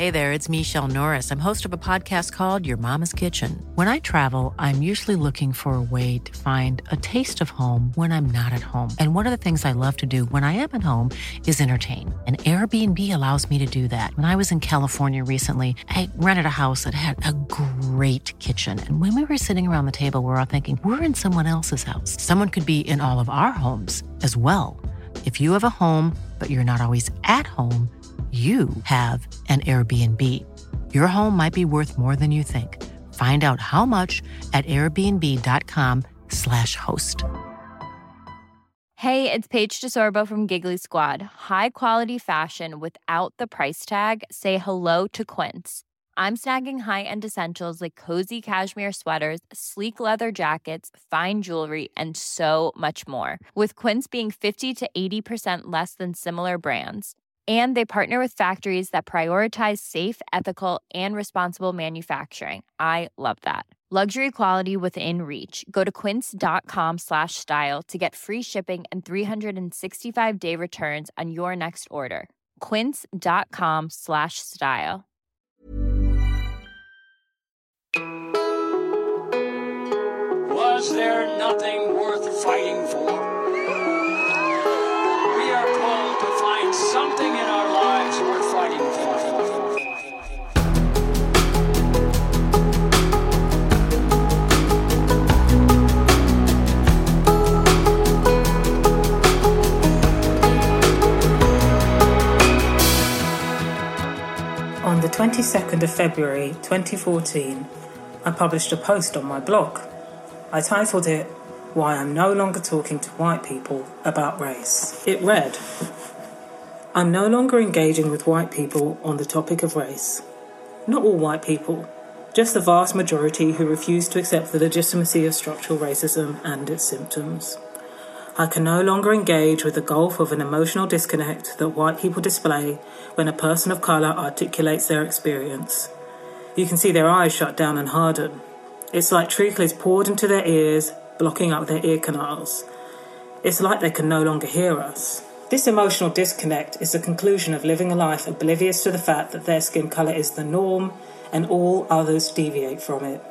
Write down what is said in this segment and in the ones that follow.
Hey there, it's Michelle Norris. I'm host of a podcast called Your Mama's Kitchen. When I travel, I'm usually looking for a way to find a taste of home when I'm not at home. And one of the things I love to do when I am at home is entertain. And Airbnb allows me to do that. When I was in California recently, I rented a house that had a great kitchen. And when we were sitting around the table, we were all thinking, we're in someone else's house. Someone could be in all of our homes as well. If you have a home, but you're not always at home, you have an Airbnb. Your home might be worth more than you think. Find out how much at airbnb.com/host. Hey, it's Paige DeSorbo from Giggly Squad. High quality fashion without the price tag. Say hello to Quince. I'm snagging high-end essentials like cozy cashmere sweaters, sleek leather jackets, fine jewelry, and so much more. With Quince being 50 to 80% less than similar brands. And they partner with factories that prioritize safe, ethical, and responsible manufacturing. I love that. Luxury quality within reach. Go to quince.com/style to get free shipping and 365-day returns on your next order. Quince.com/style. Was there nothing worth fighting for? We are called to find something in our lives worth fighting for. On the 22nd of February 2014, I published a post on my blog. I titled it, "Why I'm No Longer Talking to White People About Race." It read, "I'm no longer engaging with white people on the topic of race. Not all white people, just the vast majority who refuse to accept the legitimacy of structural racism and its symptoms. I can no longer engage with the gulf of an emotional disconnect that white people display when a person of colour articulates their experience. You can see their eyes shut down and harden. It's like treacle is poured into their ears, blocking up their ear canals. It's like they can no longer hear us. This emotional disconnect is the conclusion of living a life oblivious to the fact that their skin colour is the norm and all others deviate from it.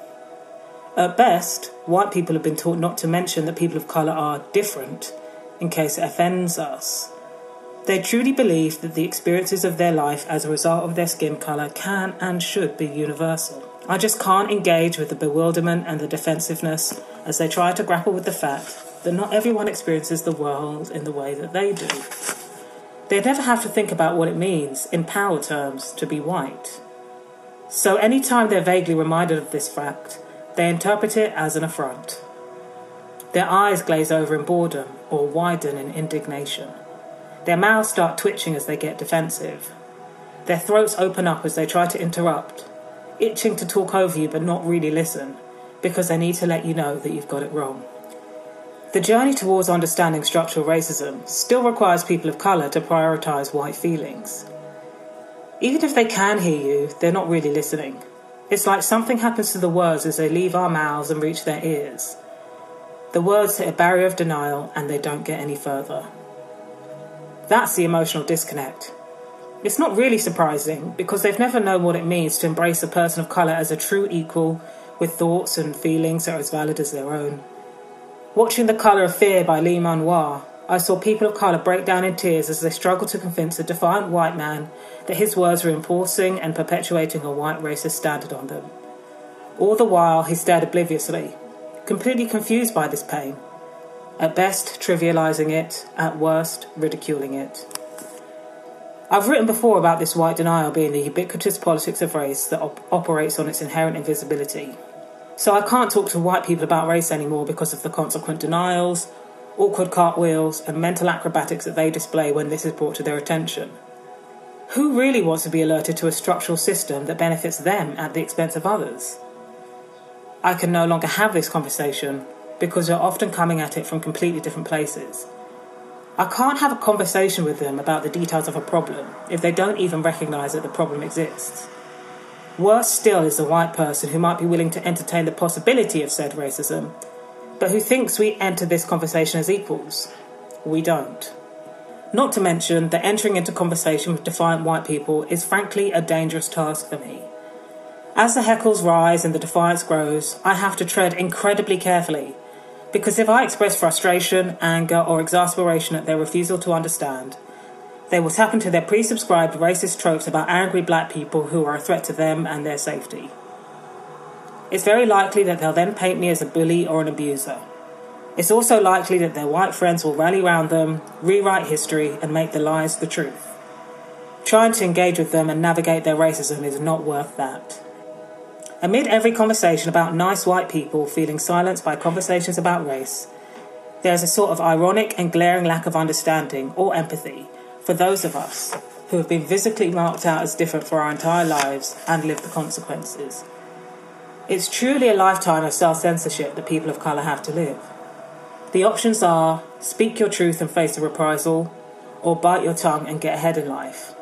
At best, white people have been taught not to mention that people of colour are different in case it offends us. They truly believe that the experiences of their life as a result of their skin colour can and should be universal. I just can't engage with the bewilderment and the defensiveness as they try to grapple with the fact that not everyone experiences the world in the way that they do. They never have to think about what it means, in power terms, to be white. So any time they're vaguely reminded of this fact, they interpret it as an affront. Their eyes glaze over in boredom or widen in indignation. Their mouths start twitching as they get defensive. Their throats open up as they try to interrupt, itching to talk over you but not really listen, because they need to let you know that you've got it wrong. The journey towards understanding structural racism still requires people of colour to prioritise white feelings. Even if they can hear you, they're not really listening. It's like something happens to the words as they leave our mouths and reach their ears. The words hit a barrier of denial and they don't get any further. That's the emotional disconnect. It's not really surprising because they've never known what it means to embrace a person of colour as a true equal with thoughts and feelings that are as valid as their own. Watching The Colour of Fear by Lee-Man Wah, I saw people of colour break down in tears as they struggled to convince a defiant white man that his words were enforcing and perpetuating a white racist standard on them. All the while, he stared obliviously, completely confused by this pain. At best, trivialising it, at worst, ridiculing it. I've written before about this white denial being the ubiquitous politics of race that operates on its inherent invisibility. So I can't talk to white people about race anymore because of the consequent denials, awkward cartwheels, and mental acrobatics that they display when this is brought to their attention. Who really wants to be alerted to a structural system that benefits them at the expense of others? I can no longer have this conversation because they're often coming at it from completely different places. I can't have a conversation with them about the details of a problem if they don't even recognise that the problem exists. Worse still is the white person who might be willing to entertain the possibility of said racism, but who thinks we enter this conversation as equals. We don't. Not to mention that entering into conversation with defiant white people is frankly a dangerous task for me. As the heckles rise and the defiance grows, I have to tread incredibly carefully, because if I express frustration, anger, or exasperation at their refusal to understand, they will tap into their pre-subscribed racist tropes about angry black people who are a threat to them and their safety. It's very likely that they'll then paint me as a bully or an abuser. It's also likely that their white friends will rally around them, rewrite history, and make the lies the truth. Trying to engage with them and navigate their racism is not worth that. Amid every conversation about nice white people feeling silenced by conversations about race, there's a sort of ironic and glaring lack of understanding or empathy for those of us who have been physically marked out as different for our entire lives and lived the consequences. It's truly a lifetime of self-censorship that people of colour have to live. The options are speak your truth and face a reprisal, or bite your tongue and get ahead in life.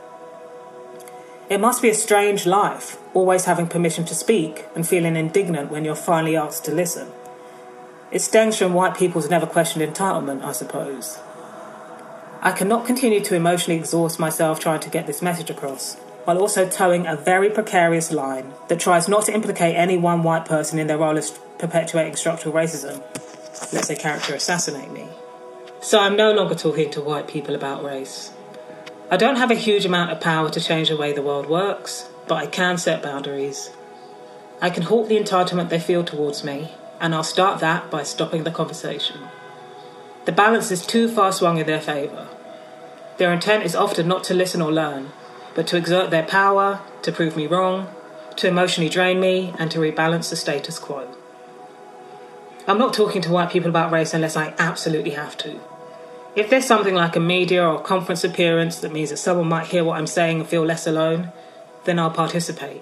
It must be a strange life, always having permission to speak and feeling indignant when you're finally asked to listen. It stems from white people's never questioned entitlement, I suppose. I cannot continue to emotionally exhaust myself trying to get this message across, while also towing a very precarious line that tries not to implicate any one white person in their role as perpetuating structural racism, lest they character assassinate me. So I'm no longer talking to white people about race. I don't have a huge amount of power to change the way the world works, but I can set boundaries. I can halt the entitlement they feel towards me, and I'll start that by stopping the conversation. The balance is too far swung in their favour. Their intent is often not to listen or learn, but to exert their power, to prove me wrong, to emotionally drain me, and to rebalance the status quo. I'm not talking to white people about race unless I absolutely have to. If there's something like a media or conference appearance that means that someone might hear what I'm saying and feel less alone, then I'll participate.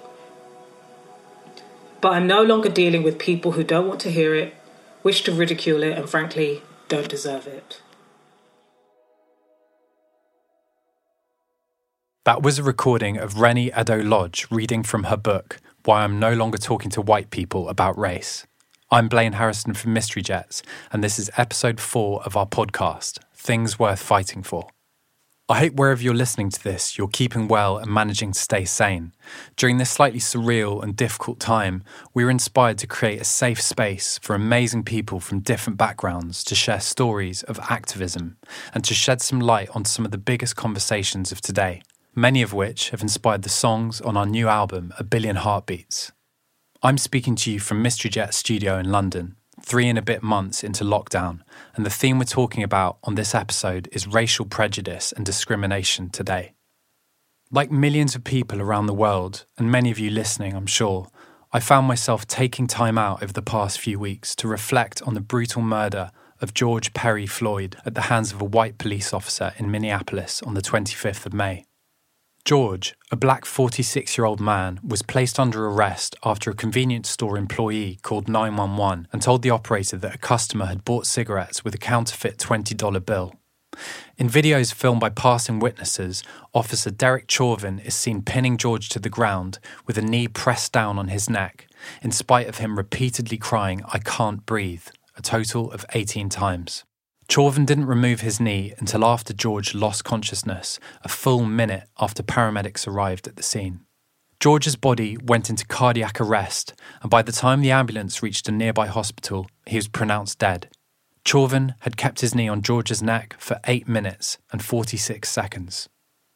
But I'm no longer dealing with people who don't want to hear it, wish to ridicule it, and frankly, don't deserve it. That was a recording of Reni Eddo-Lodge reading from her book, Why I'm No Longer Talking to White People About Race. I'm Blaine Harrison from Mystery Jets, and this is episode 4 of our podcast, Things Worth Fighting For. I hope wherever you're listening to this, you're keeping well and managing to stay sane. During this slightly surreal and difficult time, we were inspired to create a safe space for amazing people from different backgrounds to share stories of activism and to shed some light on some of the biggest conversations of today, many of which have inspired the songs on our new album, A Billion Heartbeats. I'm speaking to you from Mystery Jet Studio in London, 3 and a bit months into lockdown, and the theme we're talking about on this episode is racial prejudice and discrimination today. Like millions of people around the world, and many of you listening, I'm sure, I found myself taking time out over the past few weeks to reflect on the brutal murder of George Perry Floyd at the hands of a white police officer in Minneapolis on the 25th of May. George, a black 46-year-old man, was placed under arrest after a convenience store employee called 911 and told the operator that a customer had bought cigarettes with a counterfeit $20 bill. In videos filmed by passing witnesses, Officer Derek Chauvin is seen pinning George to the ground with a knee pressed down on his neck, in spite of him repeatedly crying, "I can't breathe," a total of 18 times. Chauvin didn't remove his knee until after George lost consciousness, a full minute after paramedics arrived at the scene. George's body went into cardiac arrest, and by the time the ambulance reached a nearby hospital, he was pronounced dead. Chauvin had kept his knee on George's neck for 8 minutes and 46 seconds.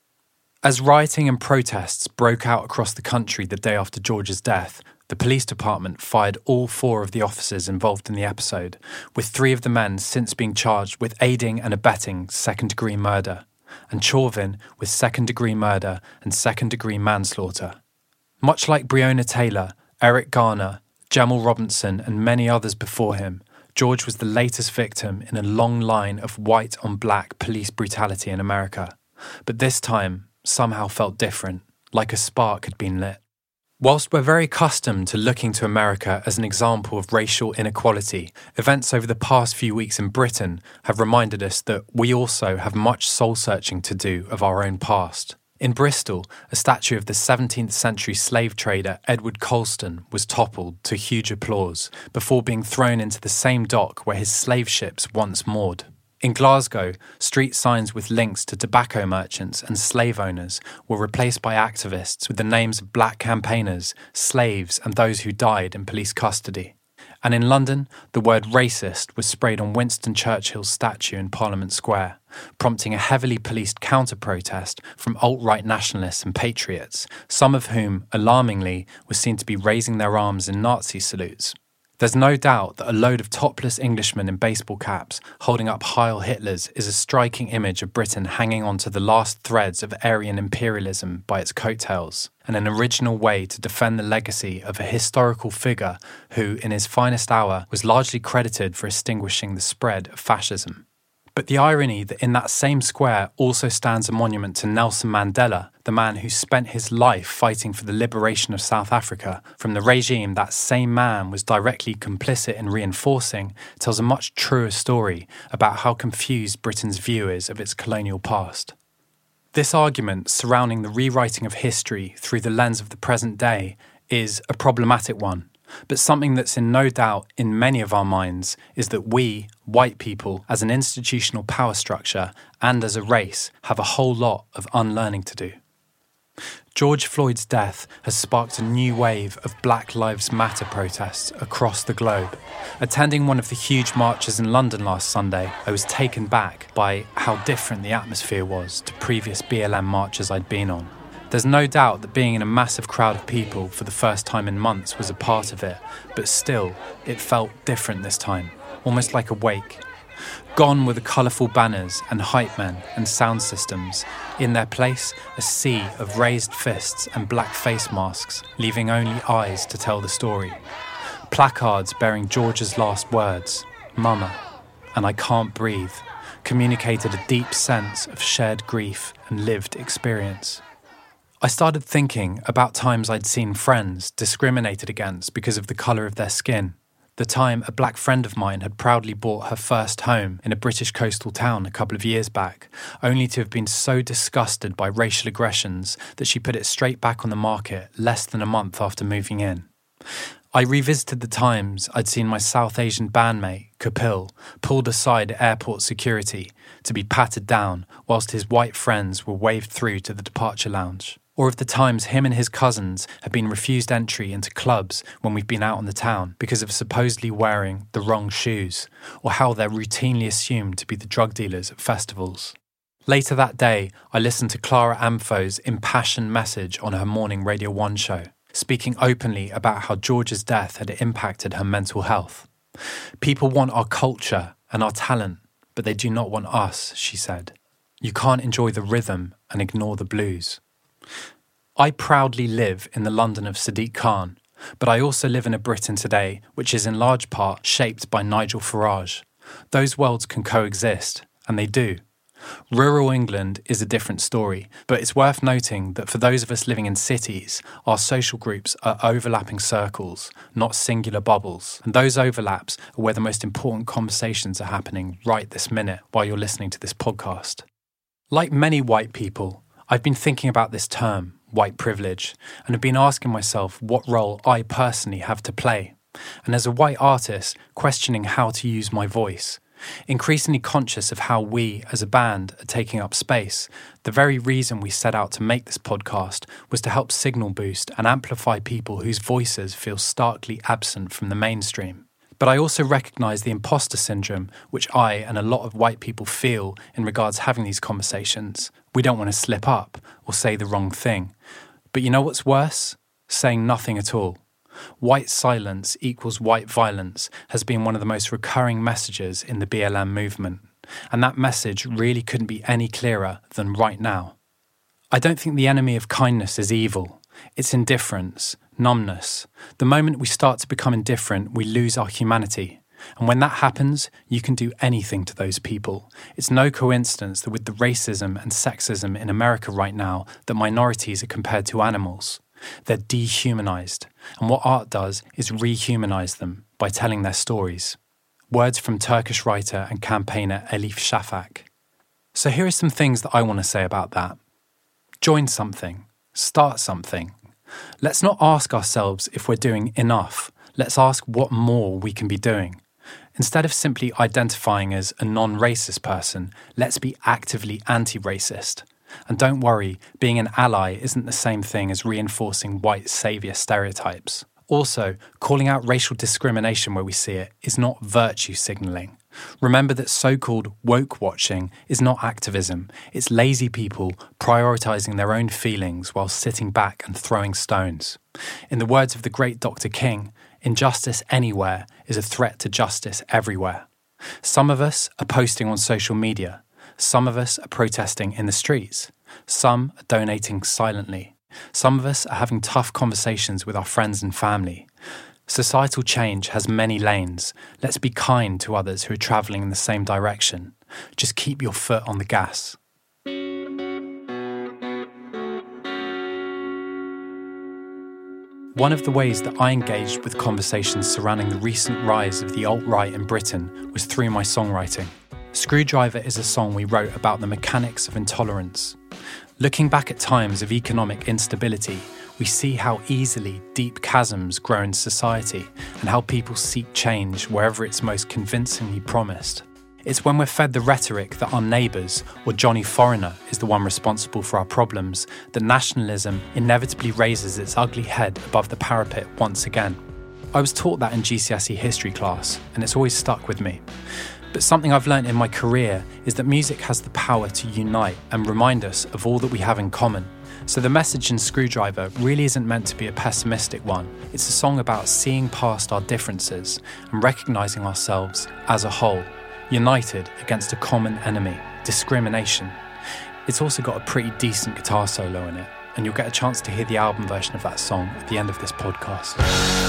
As rioting and protests broke out across the country the day after George's death, the police department fired all 4 of the officers involved in the episode, with 3 of the men since being charged with aiding and abetting second-degree murder, and Chauvin with second-degree murder and second-degree manslaughter. Much like Breonna Taylor, Eric Garner, Jamal Robinson and many others before him, George was the latest victim in a long line of white-on-black police brutality in America. But this time somehow felt different, like a spark had been lit. Whilst we're very accustomed to looking to America as an example of racial inequality, events over the past few weeks in Britain have reminded us that we also have much soul-searching to do of our own past. In Bristol, a statue of the 17th century slave trader Edward Colston was toppled to huge applause before being thrown into the same dock where his slave ships once moored. In Glasgow, street signs with links to tobacco merchants and slave owners were replaced by activists with the names of black campaigners, slaves, and those who died in police custody. And in London, the word racist was sprayed on Winston Churchill's statue in Parliament Square, prompting a heavily policed counter-protest from alt-right nationalists and patriots, some of whom, alarmingly, were seen to be raising their arms in Nazi salutes. There's no doubt that a load of topless Englishmen in baseball caps holding up Heil Hitlers is a striking image of Britain hanging on to the last threads of Aryan imperialism by its coattails, and an original way to defend the legacy of a historical figure who, in his finest hour, was largely credited for extinguishing the spread of fascism. But the irony that in that same square also stands a monument to Nelson Mandela, the man who spent his life fighting for the liberation of South Africa from the regime that same man was directly complicit in reinforcing, tells a much truer story about how confused Britain's view is of its colonial past. This argument surrounding the rewriting of history through the lens of the present day is a problematic one. But something that's in no doubt in many of our minds is that we, white people, as an institutional power structure and as a race, have a whole lot of unlearning to do. George Floyd's death has sparked a new wave of Black Lives Matter protests across the globe. Attending one of the huge marches in London last Sunday, I was taken back by how different the atmosphere was to previous BLM marches I'd been on. There's no doubt that being in a massive crowd of people for the first time in months was a part of it, but still, it felt different this time, almost like a wake. Gone were the colourful banners and hype men and sound systems. In their place, a sea of raised fists and black face masks, leaving only eyes to tell the story. Placards bearing George's last words, "Mama," and "I can't breathe," communicated a deep sense of shared grief and lived experience. I started thinking about times I'd seen friends discriminated against because of the colour of their skin. The time a black friend of mine had proudly bought her first home in a British coastal town a couple of years back, only to have been so disgusted by racial aggressions that she put it straight back on the market less than a month after moving in. I revisited the times I'd seen my South Asian bandmate, Kapil, pulled aside at airport security to be patted down whilst his white friends were waved through to the departure lounge. Or of the times him and his cousins had been refused entry into clubs when we've been out on the town because of supposedly wearing the wrong shoes, or how they're routinely assumed to be the drug dealers at festivals. Later that day, I listened to Clara Amfo's impassioned message on her morning Radio 1 show, speaking openly about how George's death had impacted her mental health. "People want our culture and our talent, but they do not want us," she said. "You can't enjoy the rhythm and ignore the blues." I proudly live in the London of Sadiq Khan, but I also live in a Britain today which is in large part shaped by Nigel Farage. Those worlds can coexist, and they do. Rural England is a different story, but it's worth noting that for those of us living in cities, our social groups are overlapping circles, not singular bubbles, and those overlaps are where the most important conversations are happening right this minute while you're listening to this podcast. Like many white people, I've been thinking about this term, white privilege, and have been asking myself what role I personally have to play, and as a white artist, questioning how to use my voice. Increasingly conscious of how we, as a band, are taking up space. The very reason we set out to make this podcast was to help signal boost and amplify people whose voices feel starkly absent from the mainstream. But I also recognise the imposter syndrome which I and a lot of white people feel in regards to having these conversations. We don't want to slip up or say the wrong thing. But you know what's worse? Saying nothing at all. White silence equals white violence has been one of the most recurring messages in the BLM movement. And that message really couldn't be any clearer than right now. I don't think the enemy of kindness is evil. It's indifference, numbness. The moment we start to become indifferent, we lose our humanity. And when that happens, you can do anything to those people. It's no coincidence that with the racism and sexism in America right now, that minorities are compared to animals. They're dehumanized. And what art does is rehumanize them by telling their stories. Words from Turkish writer and campaigner Elif Shafak. So here are some things that I want to say about that. Join something. Start something. Let's not ask ourselves if we're doing enough. Let's ask what more we can be doing. Instead of simply identifying as a non-racist person, let's be actively anti-racist. And don't worry, being an ally isn't the same thing as reinforcing white saviour stereotypes. Also, calling out racial discrimination where we see it is not virtue signalling. Remember that so-called woke watching is not activism. It's lazy people prioritising their own feelings while sitting back and throwing stones. In the words of the great Dr. King, injustice anywhere is a threat to justice everywhere. Some of us are posting on social media. Some of us are protesting in the streets. Some are donating silently. Some of us are having tough conversations with our friends and family. Societal change has many lanes. Let's be kind to others who are travelling in the same direction. Just keep your foot on the gas. One of the ways that I engaged with conversations surrounding the recent rise of the alt-right in Britain was through my songwriting. Screwdriver is a song we wrote about the mechanics of intolerance. Looking back at times of economic instability, we see how easily deep chasms grow in society and how people seek change wherever it's most convincingly promised. It's when we're fed the rhetoric that our neighbours or Johnny Foreigner is the one responsible for our problems that nationalism inevitably raises its ugly head above the parapet once again. I was taught that in GCSE history class, and it's always stuck with me. But something I've learnt in my career is that music has the power to unite and remind us of all that we have in common. So the message in Screwdriver really isn't meant to be a pessimistic one. It's a song about seeing past our differences and recognising ourselves as a whole, united against a common enemy, discrimination. It's also got a pretty decent guitar solo in it, and you'll get a chance to hear the album version of that song at the end of this podcast.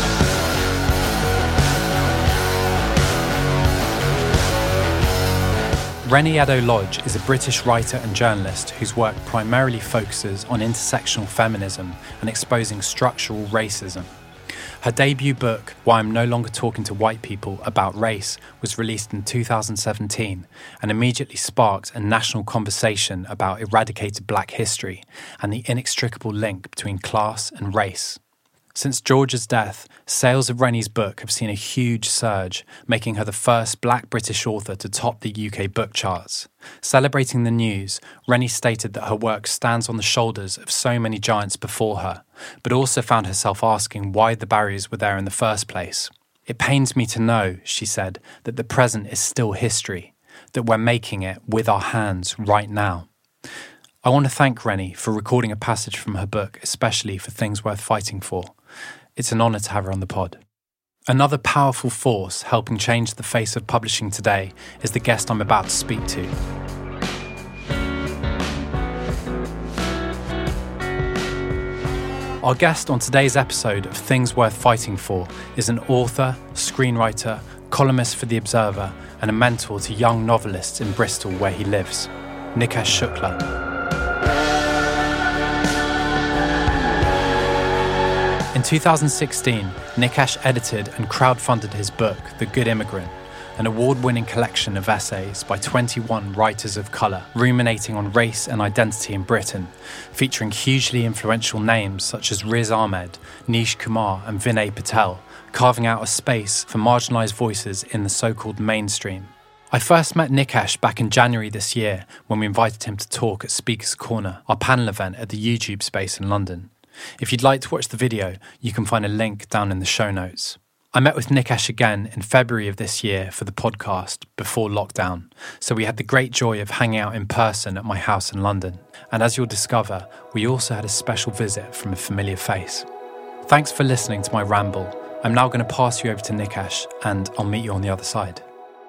Reni Eddo-Lodge is a British writer and journalist whose work primarily focuses on intersectional feminism and exposing structural racism. Her debut book, Why I'm No Longer Talking to White People About Race, was released in 2017 and immediately sparked a national conversation about eradicated black history and the inextricable link between class and race. Since George's death, sales of Reni's book have seen a huge surge, making her the first black British author to top the UK book charts. Celebrating the news, Reni stated that her work stands on the shoulders of so many giants before her, but also found herself asking why the barriers were there in the first place. It pains me to know, she said, that the present is still history, that we're making it with our hands right now. I want to thank Reni for recording a passage from her book, especially for Things Worth Fighting For. It's an honour to have her on the pod. Another powerful force helping change the face of publishing today is the guest I'm about to speak to. Our guest on today's episode of Things Worth Fighting For is an author, screenwriter, columnist for The Observer, and a mentor to young novelists in Bristol where he lives, Nikesh Shukla. In 2016, Nikesh edited and crowdfunded his book, The Good Immigrant, an award-winning collection of essays by 21 writers of colour ruminating on race and identity in Britain, featuring hugely influential names such as Riz Ahmed, Nish Kumar and Vinay Patel, carving out a space for marginalised voices in the so-called mainstream. I first met Nikesh back in January this year when we invited him to talk at Speaker's Corner, our panel event at the YouTube space in London. If you'd like to watch the video, you can find a link down in the show notes. I met with Nikesh again in February of this year for the podcast before lockdown, so we had the great joy of hanging out in person at my house in London. And as you'll discover, we also had a special visit from a familiar face. Thanks for listening to my ramble. I'm now going to pass you over to Nikesh, and I'll meet you on the other side.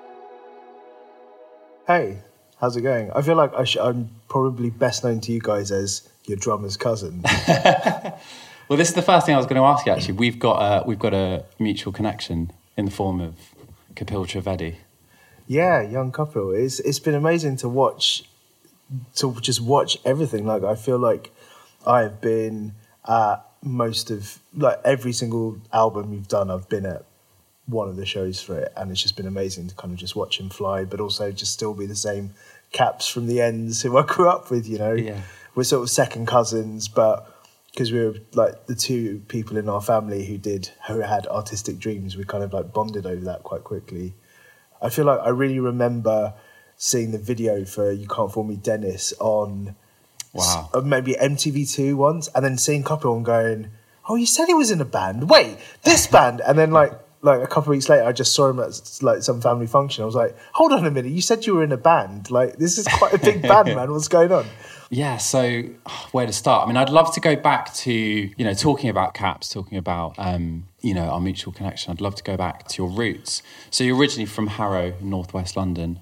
Hey, how's it going? I feel like I'm probably best known to you guys as your drummer's cousin. Well, this is the first thing I was going to ask you, actually. We've got a mutual connection in the form of Kapil Trivedi. Yeah, young Kapil. It's been amazing to just watch everything. Like, I feel like I've been at most of, like, every single album you've done, I've been at one of the shows for it, and it's just been amazing to kind of just watch him fly, but also just still be the same Caps from the Ends who I grew up with, you know. Yeah. We're sort of second cousins, but because we were like the two people in our family who had artistic dreams. We kind of like bonded over that quite quickly. I feel like I really remember seeing the video for You Can't Fool Me, Dennis on maybe MTV2 once, and then seeing Copperhill and going, oh, you said he was in a band. Wait, this band. And then like a couple of weeks later, I just saw him at like some family function. I was like, hold on a minute, you said you were in a band. Like, this is quite a big band, man. What's going on? Yeah, so where to start? I mean, I'd love to go back to, talking about Caps, talking about, our mutual connection. I'd love to go back to your roots. So you're originally from Harrow, northwest London.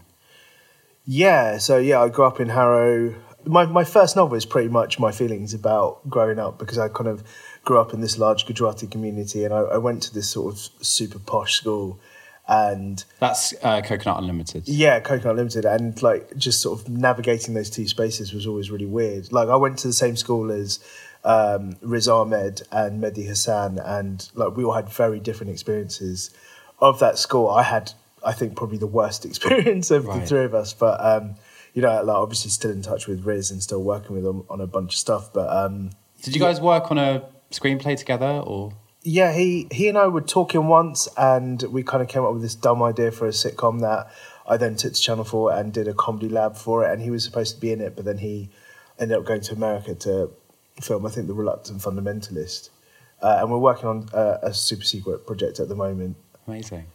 Yeah, so I grew up in Harrow. My first novel is pretty much my feelings about growing up, because I kind of grew up in this large Gujarati community, and I went to this sort of super posh school. And that's Coconut Unlimited. Yeah, Coconut Unlimited, and like just sort of navigating those two spaces was always really weird. Like, I went to the same school as Riz Ahmed and Mehdi Hassan, and like we all had very different experiences of that school. I had, I think, probably the worst experience of the three of us, but like obviously still in touch with Riz and still working with him on a bunch of stuff. But did you guys work on a screenplay together, or? Yeah, he and I were talking once, and we kind of came up with this dumb idea for a sitcom that I then took to Channel 4 and did a comedy lab for it, and he was supposed to be in it, but then he ended up going to America to film, I think, The Reluctant Fundamentalist. And we're working on a super secret project at the moment. Amazing.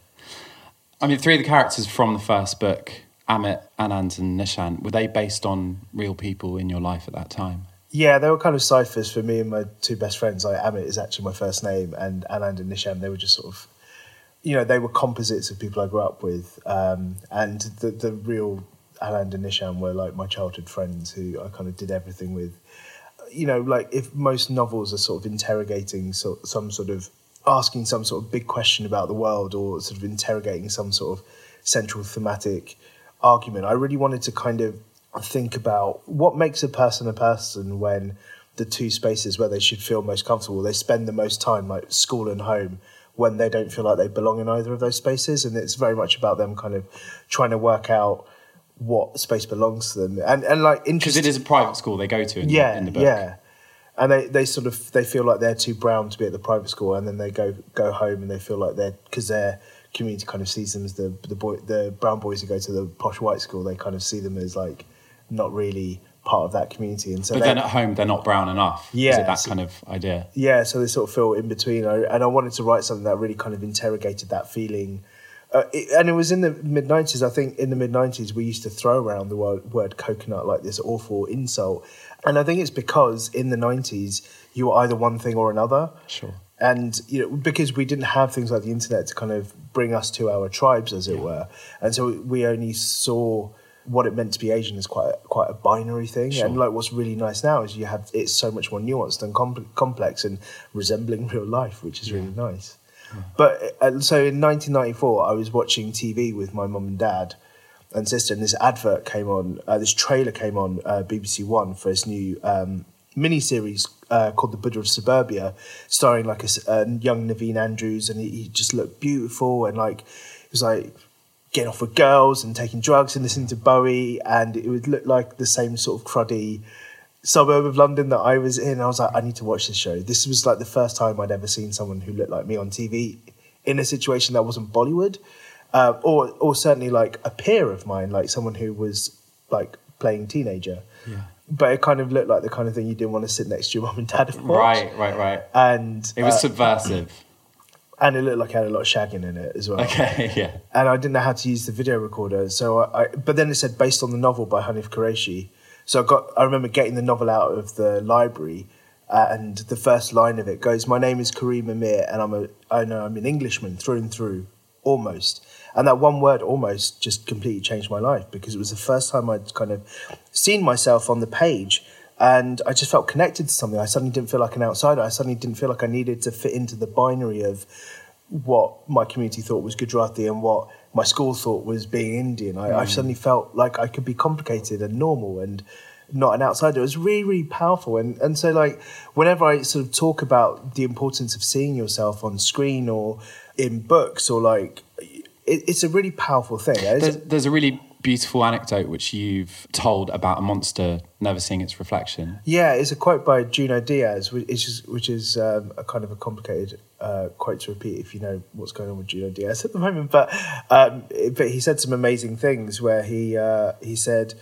I mean, three of the characters from the first book, Amit, Anand and Nishan, were they based on real people in your life at that time? Yeah, they were kind of ciphers for me and my two best friends. Like, Amit is actually my first name, and Anand and Nishan, they were just sort of, they were composites of people I grew up with. And the real Anand and Nishan were like my childhood friends who I kind of did everything with. Like if most novels are sort of interrogating some sort of, asking some sort of big question about the world, or sort of interrogating some sort of central thematic argument, I really wanted to kind of think about what makes a person when the two spaces where they should feel most comfortable, they spend the most time, like school and home, when they don't feel like they belong in either of those spaces. And it's very much about them kind of trying to work out what space belongs to them. And like, because it is a private school they go to in the book. Yeah. And they feel like they're too brown to be at the private school, and then they go home and they feel like because their community kind of sees them as the brown boys who go to the posh white school, they kind of see them as like not really part of that community. And so, but then at home they're not brown enough. Yeah, is it that kind of idea? Yeah, so they sort of feel in between. And I wanted to write something that really kind of interrogated that feeling. And it was in the mid-90s. I think in the mid-90s we used to throw around the word coconut like this awful insult. And I think it's because in the 90s you were either one thing or another. Sure. And because we didn't have things like the internet to kind of bring us to our tribes, as it were. And so we only saw what it meant to be Asian as quite a binary thing. Sure. And like what's really nice now is it's so much more nuanced and complex and resembling real life, which is really nice. Yeah. But so in 1994, I was watching TV with my mum and dad and sister, and this advert came on, this trailer came on BBC One for this new mini-series called The Buddha of Suburbia, starring like a young Naveen Andrews, and he just looked beautiful, and like it was like getting off with girls and taking drugs and listening to Bowie, and it would look like the same sort of cruddy suburb of London that I was in. I was like, I need to watch this show. This was like the first time I'd ever seen someone who looked like me on TV in a situation that wasn't Bollywood, or certainly like a peer of mine, like someone who was like playing teenager. Yeah. But it kind of looked like the kind of thing you didn't want to sit next to your mum and dad and watch. Right. And it was subversive. And it looked like it had a lot of shagging in it as well. Okay, yeah. And I didn't know how to use the video recorder, so but then it said based on the novel by Hanif Qureshi. So I remember getting the novel out of the library, and the first line of it goes, "My name is Kareem Amir, and I'm an Englishman through and through, almost." And that one word, almost, just completely changed my life, because it was the first time I'd kind of seen myself on the page, and I just felt connected to something. I suddenly didn't feel like an outsider. I suddenly didn't feel like I needed to fit into the binary of what my community thought was Gujarati and what my school thought was being Indian. I suddenly felt like I could be complicated and normal and not an outsider. It was really, really powerful. And so like whenever I sort of talk about the importance of seeing yourself on screen or in books, or like it's a really powerful thing. There's a really beautiful anecdote which you've told about a monster never seeing its reflection. Yeah, it's a quote by Junot Diaz, which is a kind of a complicated quote to repeat if you know what's going on with Junot Diaz at the moment. But he said some amazing things where he said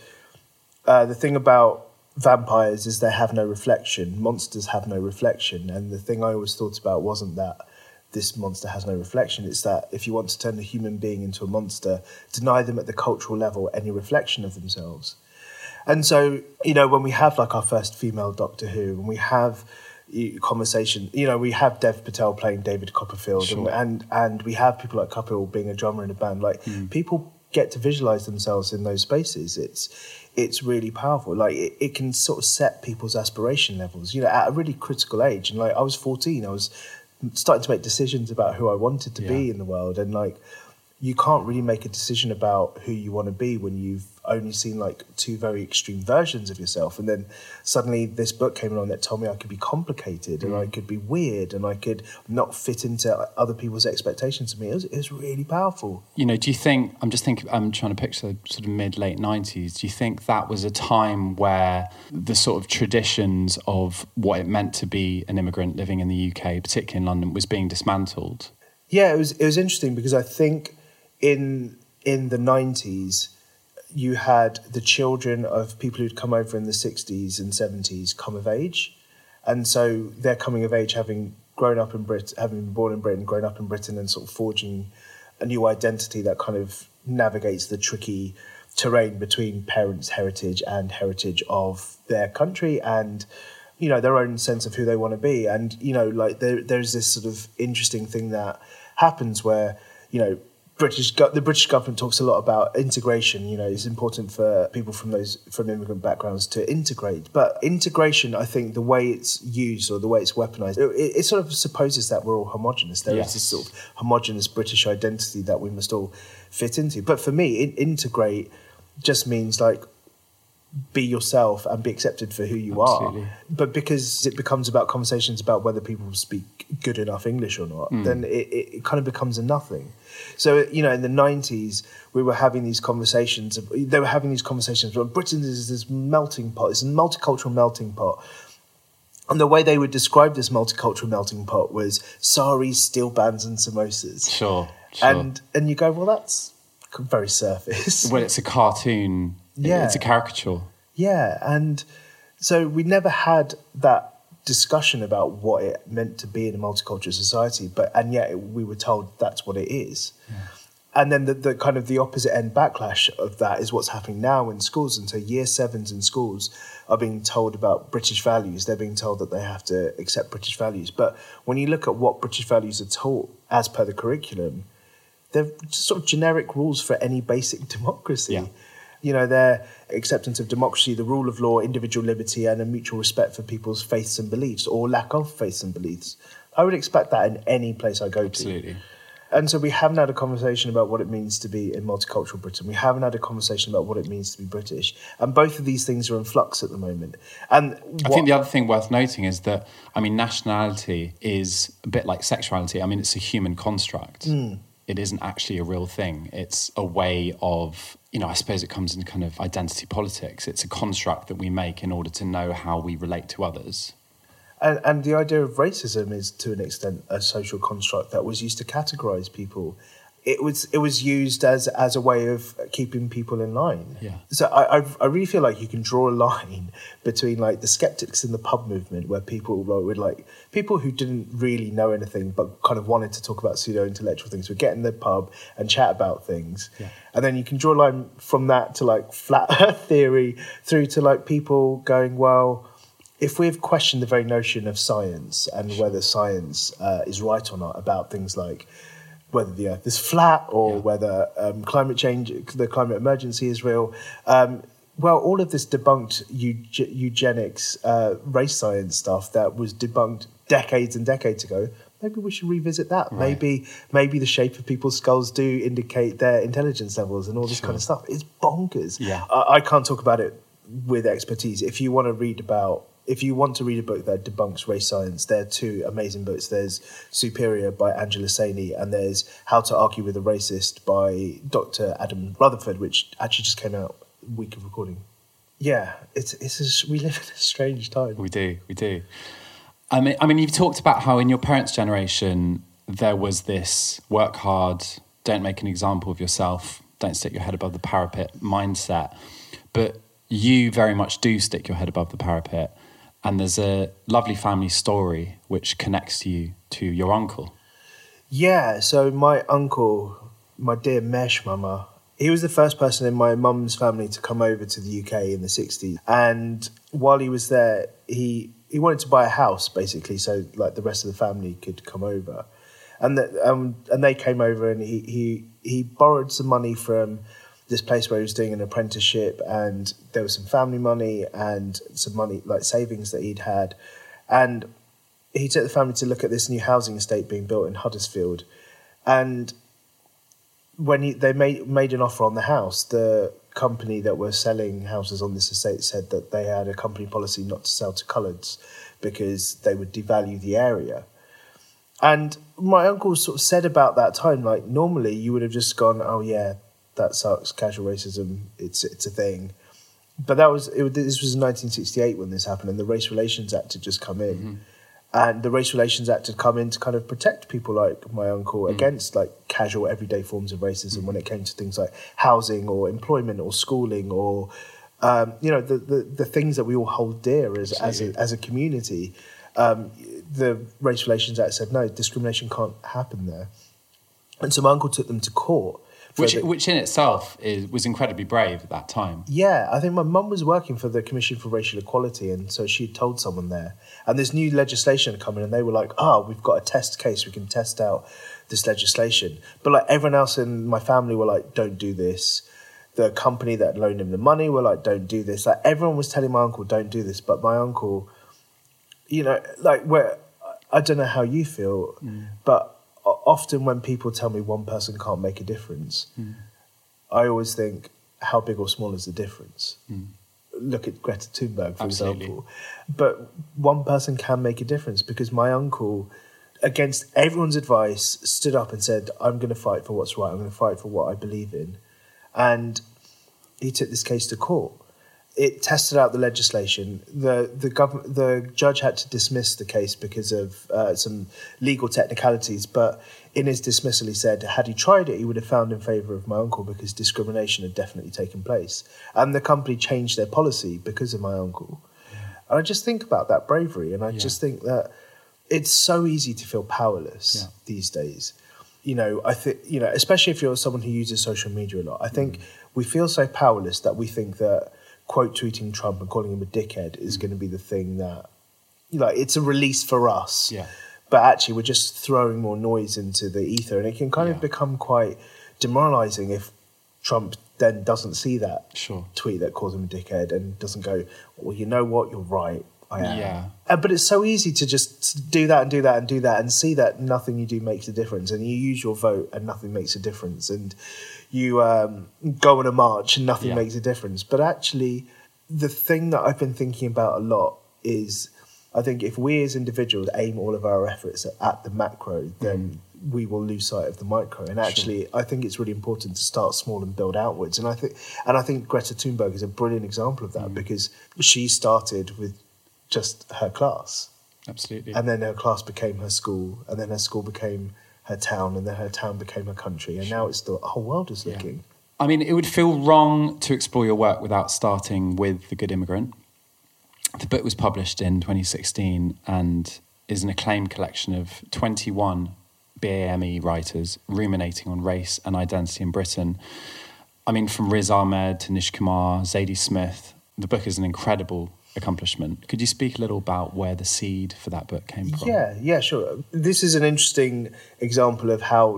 the thing about vampires is they have no reflection. Monsters have no reflection, and the thing I always thought about wasn't that this monster has no reflection. It's that if you want to turn a human being into a monster, deny them at the cultural level any reflection of themselves. And so, you know, when we have like our first female Doctor Who, and we have conversation, you know, we have Dev Patel playing David Copperfield, sure. and we have people like Kapil being a drummer in a band. Like people get to visualize themselves in those spaces. It's really powerful. Like it can sort of set people's aspiration levels, you know, at a really critical age. And like I was 14, I was starting to make decisions about who I wanted to be in the world, and like you can't really make a decision about who you want to be when you've only seen like two very extreme versions of yourself. And then suddenly this book came along that told me I could be complicated and I could be weird and I could not fit into other people's expectations of me. It was really powerful. You know, do you think, I'm trying to picture sort of mid-late 90s, do you think that was a time where the sort of traditions of what it meant to be an immigrant living in the UK, particularly in London, was being dismantled? Yeah, it was interesting because I think in the 90s, you had the children of people who'd come over in the 60s and 70s come of age. And so they're coming of age having grown up in Britain, having been born in Britain, grown up in Britain, and sort of forging a new identity that kind of navigates the tricky terrain between parents' heritage and heritage of their country and, you know, their own sense of who they want to be. And, you know, like there's this sort of interesting thing that happens where, you know, the British government talks a lot about integration. You know, it's important for people from immigrant backgrounds to integrate. But integration, I think, the way it's used or the way it's weaponized, it sort of supposes that we're all homogenous. There is this sort of homogenous British identity that we must all fit into. But for me, integrate just means like be yourself and be accepted for who you are. But because it becomes about conversations about whether people speak good enough English or not, then it kind of becomes a nothing. So, you know, in the 90s, we were having these conversations. They were having these conversations. But Britain is this melting pot. It's a multicultural melting pot. And the way they would describe this multicultural melting pot was saris, steel bands and samosas. Sure. And you go, well, that's very surface. Well, it's a cartoon. Yeah. It's a caricature. Yeah, and so we never had that discussion about what it meant to be in a multicultural society, and yet we were told that's what it is. Yeah. And then the kind of the opposite end backlash of that is what's happening now in schools. And so year 7s in schools are being told about British values. They're being told that they have to accept British values. But when you look at what British values are taught as per the curriculum, they're just sort of generic rules for any basic democracy. Yeah. You know, their acceptance of democracy, the rule of law, individual liberty, and a mutual respect for people's faiths and beliefs, or lack of faiths and beliefs. I would expect that in any place I go to. Absolutely. And so we haven't had a conversation about what it means to be in multicultural Britain. We haven't had a conversation about what it means to be British. And both of these things are in flux at the moment. And I think the other thing worth noting is that, I mean, nationality is a bit like sexuality. I mean, it's a human construct. It isn't actually a real thing. It's a way of, you know, I suppose it comes in kind of identity politics. It's a construct that we make in order to know how we relate to others. And the idea of racism is, to an extent, a social construct that was used to categorise people. It was used as a way of keeping people in line. Yeah. So I really feel like you can draw a line between like the skeptics in the pub movement, where people people who didn't really know anything but kind of wanted to talk about pseudo-intellectual things would get in the pub and chat about things. Yeah. And then you can draw a line from that to like flat earth theory through to like people going, well, if we've questioned the very notion of science and whether science is right or not about things like whether the Earth is flat or whether climate change, the climate emergency is real. Well, all of this debunked eugenics, race science stuff that was debunked decades and decades ago. Maybe we should revisit that. Right. Maybe the shape of people's skulls do indicate their intelligence levels and all this kind of stuff. It's bonkers. Yeah. I can't talk about it with expertise. If you want to read about if you want to read a book that debunks race science, there are two amazing books. There's Superior by Angela Saini, and there's How to Argue with a Racist by Dr. Adam Rutherford, which actually just came out week of recording. Yeah, we live in a strange time. We do. I mean, you've talked about how in your parents' generation there was this work hard, don't make an example of yourself, don't stick your head above the parapet mindset. But you very much do stick your head above the parapet. And there's a lovely family story which connects you to your uncle. Yeah, so my uncle, my dear Mesh Mama, he was the first person in my mum's family to come over to the UK in the 60s. And while he was there, he wanted to buy a house, basically, so like the rest of the family could come over. And they came over, and he borrowed some money from this place where he was doing an apprenticeship, and there was some family money and some money, like savings that he'd had. And he took the family to look at this new housing estate being built in Huddersfield. And when they made an offer on the house, the company that were selling houses on this estate said that they had a company policy not to sell to coloureds because they would devalue the area. And my uncle sort of said about that time, like, normally you would have just gone, oh yeah, that sucks, casual racism, it's a thing. But this was in 1968 when this happened, and the Race Relations Act had just come in. Mm-hmm. And the Race Relations Act had come in to kind of protect people like my uncle against like casual everyday forms of racism when it came to things like housing or employment or schooling or, the things that we all hold dear as a community. The Race Relations Act said, no, discrimination can't happen there. And so my uncle took them to court. Which in itself was incredibly brave at that time. Yeah, I think my mum was working for the Commission for Racial Equality, and so she told someone there. And this new legislation had come in, and they were like, we've got a test case, we can test out this legislation. But like everyone else in my family were like, don't do this. The company that loaned him the money were like, don't do this. Like everyone was telling my uncle, don't do this. But my uncle, I don't know how you feel, but often when people tell me one person can't make a difference, I always think, how big or small is the difference? Look at Greta Thunberg, for example. But one person can make a difference, because my uncle, against everyone's advice, stood up and said, I'm going to fight for what's right. I'm going to fight for what I believe in. And he took this case to court. It tested out the legislation. The judge had to dismiss the case because of some legal technicalities, but in his dismissal he said, had he tried it, he would have found in favour of my uncle because discrimination had definitely taken place. And the company changed their policy because of my uncle. And I just think about that bravery, and I just think that it's so easy to feel powerless these days. I think, especially if you're someone who uses social media a lot, I think we feel so powerless that we think that quote tweeting Trump and calling him a dickhead is going to be the thing that, it's a release for us. Yeah. But actually, we're just throwing more noise into the ether, and it can kind of become quite demoralising if Trump then doesn't see that tweet that calls him a dickhead and doesn't go, well, you know what, you're right, I am. Yeah. But it's so easy to just do that and do that and do that and see that nothing you do makes a difference, and you use your vote and nothing makes a difference, and you go on a march and nothing makes a difference. But actually, the thing that I've been thinking about a lot is, I think if we as individuals aim all of our efforts at the macro, then we will lose sight of the micro. And actually, I think it's really important to start small and build outwards. And I think Greta Thunberg is a brilliant example of that, because she started with just her class. Absolutely. And then her class became her school, and then her school became her town, and then her town became her country, and now it's the whole world is looking. I mean, it would feel wrong to explore your work without starting with The Good Immigrant. The book was published in 2016 and is an acclaimed collection of 21 BAME writers ruminating on race and identity in Britain. I mean, from Riz Ahmed to Nish Kumar, Zadie Smith, the book is an incredible accomplishment. Could you speak a little about where the seed for that book came from? Yeah, sure. This is an interesting example of how,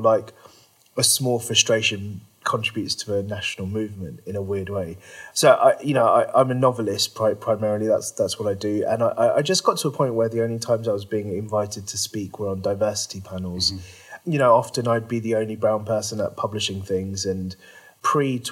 a small frustration contributes to a national movement in a weird way. So, I'm a novelist primarily. That's what I do. And I just got to a point where the only times I was being invited to speak were on diversity panels. Mm-hmm. Often I'd be the only brown person at publishing things, and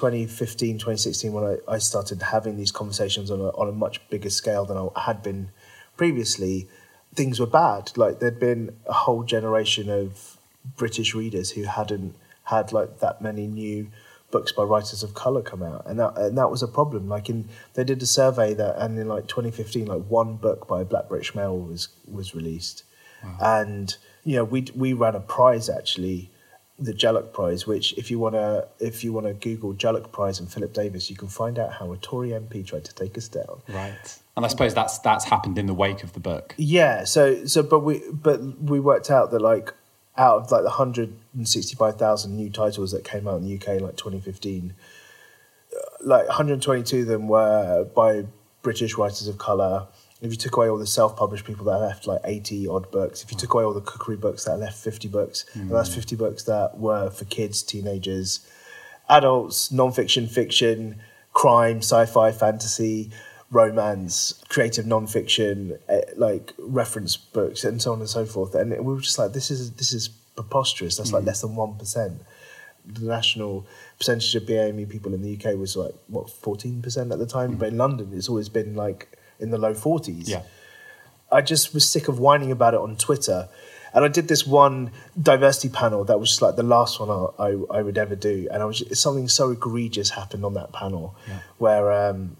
pre-2015, 2016, when I started having these conversations on a much bigger scale than I had been previously, things were bad. Like there'd been a whole generation of British readers who hadn't had like that many new books by writers of colour come out, and that was a problem. Like they did a survey and in like 2015, like one book by a Black British male was released, and we ran a prize actually, the Jallock Prize, which if you wanna Google Jallock Prize and Philip Davis, you can find out how a Tory MP tried to take us down. Right. And I suppose that's happened in the wake of the book. Yeah. But we worked out that like out of like the 165,000 new titles that came out in the UK in like 2015, like 122 of them were by British writers of colour. If you took away all the self-published people, that left like 80 odd books. If you took away all the cookery books, that left 50 books. And that's 50 books that were for kids, teenagers, adults, non-fiction, fiction, crime, sci-fi, fantasy, romance, creative non-fiction, like reference books, and so on and so forth. And we were just like, this is preposterous. That's like less than 1%. The national percentage of BAME people in the UK was like, 14% at the time? But in London, it's always been like in the low 40s. Yeah. I just was sick of whining about it on Twitter. And I did this one diversity panel that was just like the last one I would ever do. And something so egregious happened on that panel where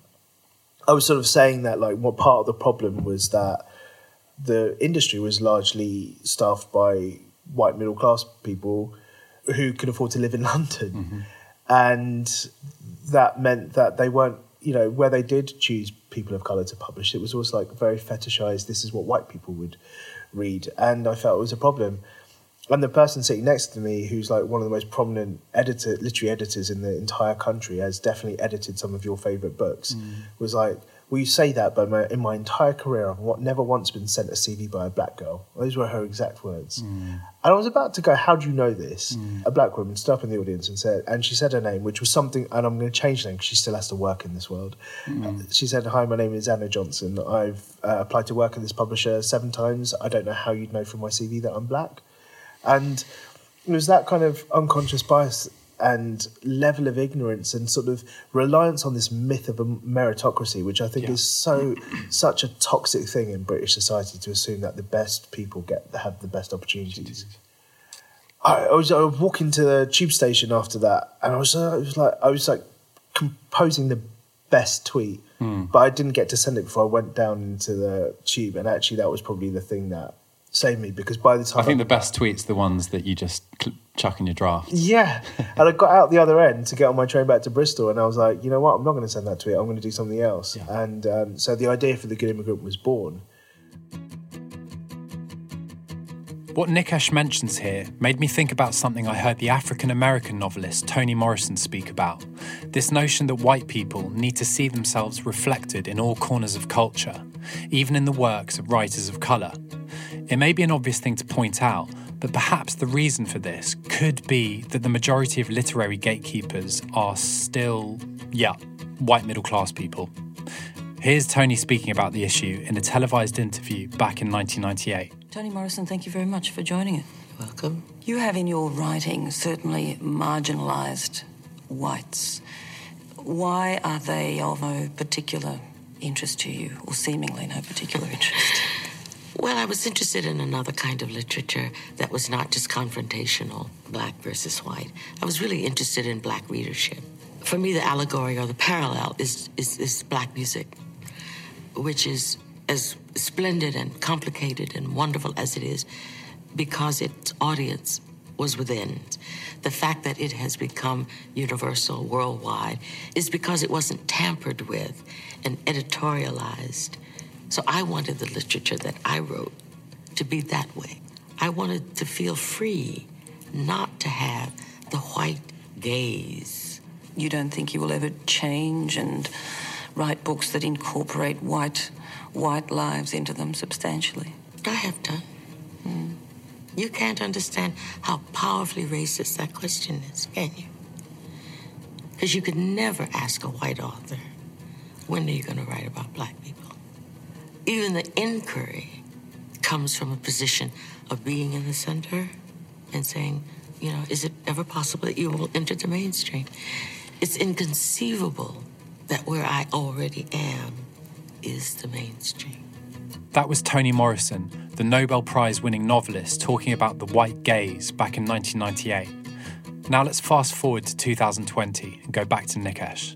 I was sort of saying that like what part of the problem was that the industry was largely staffed by white middle class people who could afford to live in London. And that meant that they weren't, where they did choose people of colour to publish, it was always like very fetishised, this is what white people would read. And I felt it was a problem. And the person sitting next to me, who's like one of the most prominent literary editors in the entire country, has definitely edited some of your favourite books, was like, well, you say that, but in my entire career, I've never once been sent a CV by a black girl. Those were her exact words. And I was about to go, how do you know this? A black woman stood up in the audience and she said her name, which was something, and I'm going to change her name because she still has to work in this world. She said, hi, my name is Anna Johnson. I've applied to work at this publisher 7 times. I don't know how you'd know from my CV that I'm black. And it was that kind of unconscious bias and level of ignorance and sort of reliance on this myth of a meritocracy, which I think is such a toxic thing in British society, to assume that the best people have the best opportunities. I was walking to the tube station after that, and I was like composing the best tweet, but I didn't get to send it before I went down into the tube, and actually that was probably the thing that saved me, because by the time I think the best tweets are the ones that you just chuck in your draft. Yeah. And I got out the other end to get on my train back to Bristol, and I was like, you know what, I'm not going to send that tweet, I'm going to do something else. Yeah. And so the idea for The Good Immigrant was born. What Nikesh mentions here made me think about something I heard the African-American novelist Toni Morrison speak about. This notion that white people need to see themselves reflected in all corners of culture, even in the works of writers of colour. It may be an obvious thing to point out, but perhaps the reason for this could be that the majority of literary gatekeepers are still, white middle-class people. Here's Toni speaking about the issue in a televised interview back in 1998. Toni Morrison, thank you very much for joining us. You're welcome. You have in your writing certainly marginalised whites. Why are they of no particular interest to you, or seemingly no particular interest? Well, I was interested in another kind of literature that was not just confrontational, black versus white. I was really interested in black readership. For me, the allegory or the parallel is black music, which is as splendid and complicated and wonderful as it is because its audience was within. The fact that it has become universal, worldwide, is because it wasn't tampered with and editorialized. So I wanted the literature that I wrote to be that way. I wanted to feel free, not to have the white gaze. You don't think you will ever change and write books that incorporate white lives into them substantially? I have done. You can't understand how powerfully racist that question is, can you? Because you could never ask a white author, when are you going to write about black people? Even the inquiry comes from a position of being in the center and saying, is it ever possible that you will enter the mainstream? It's inconceivable that where I already am is the mainstream. That was Toni Morrison, the Nobel Prize-winning novelist, talking about the white gaze back in 1998. Now let's fast forward to 2020 and go back to Nikesh.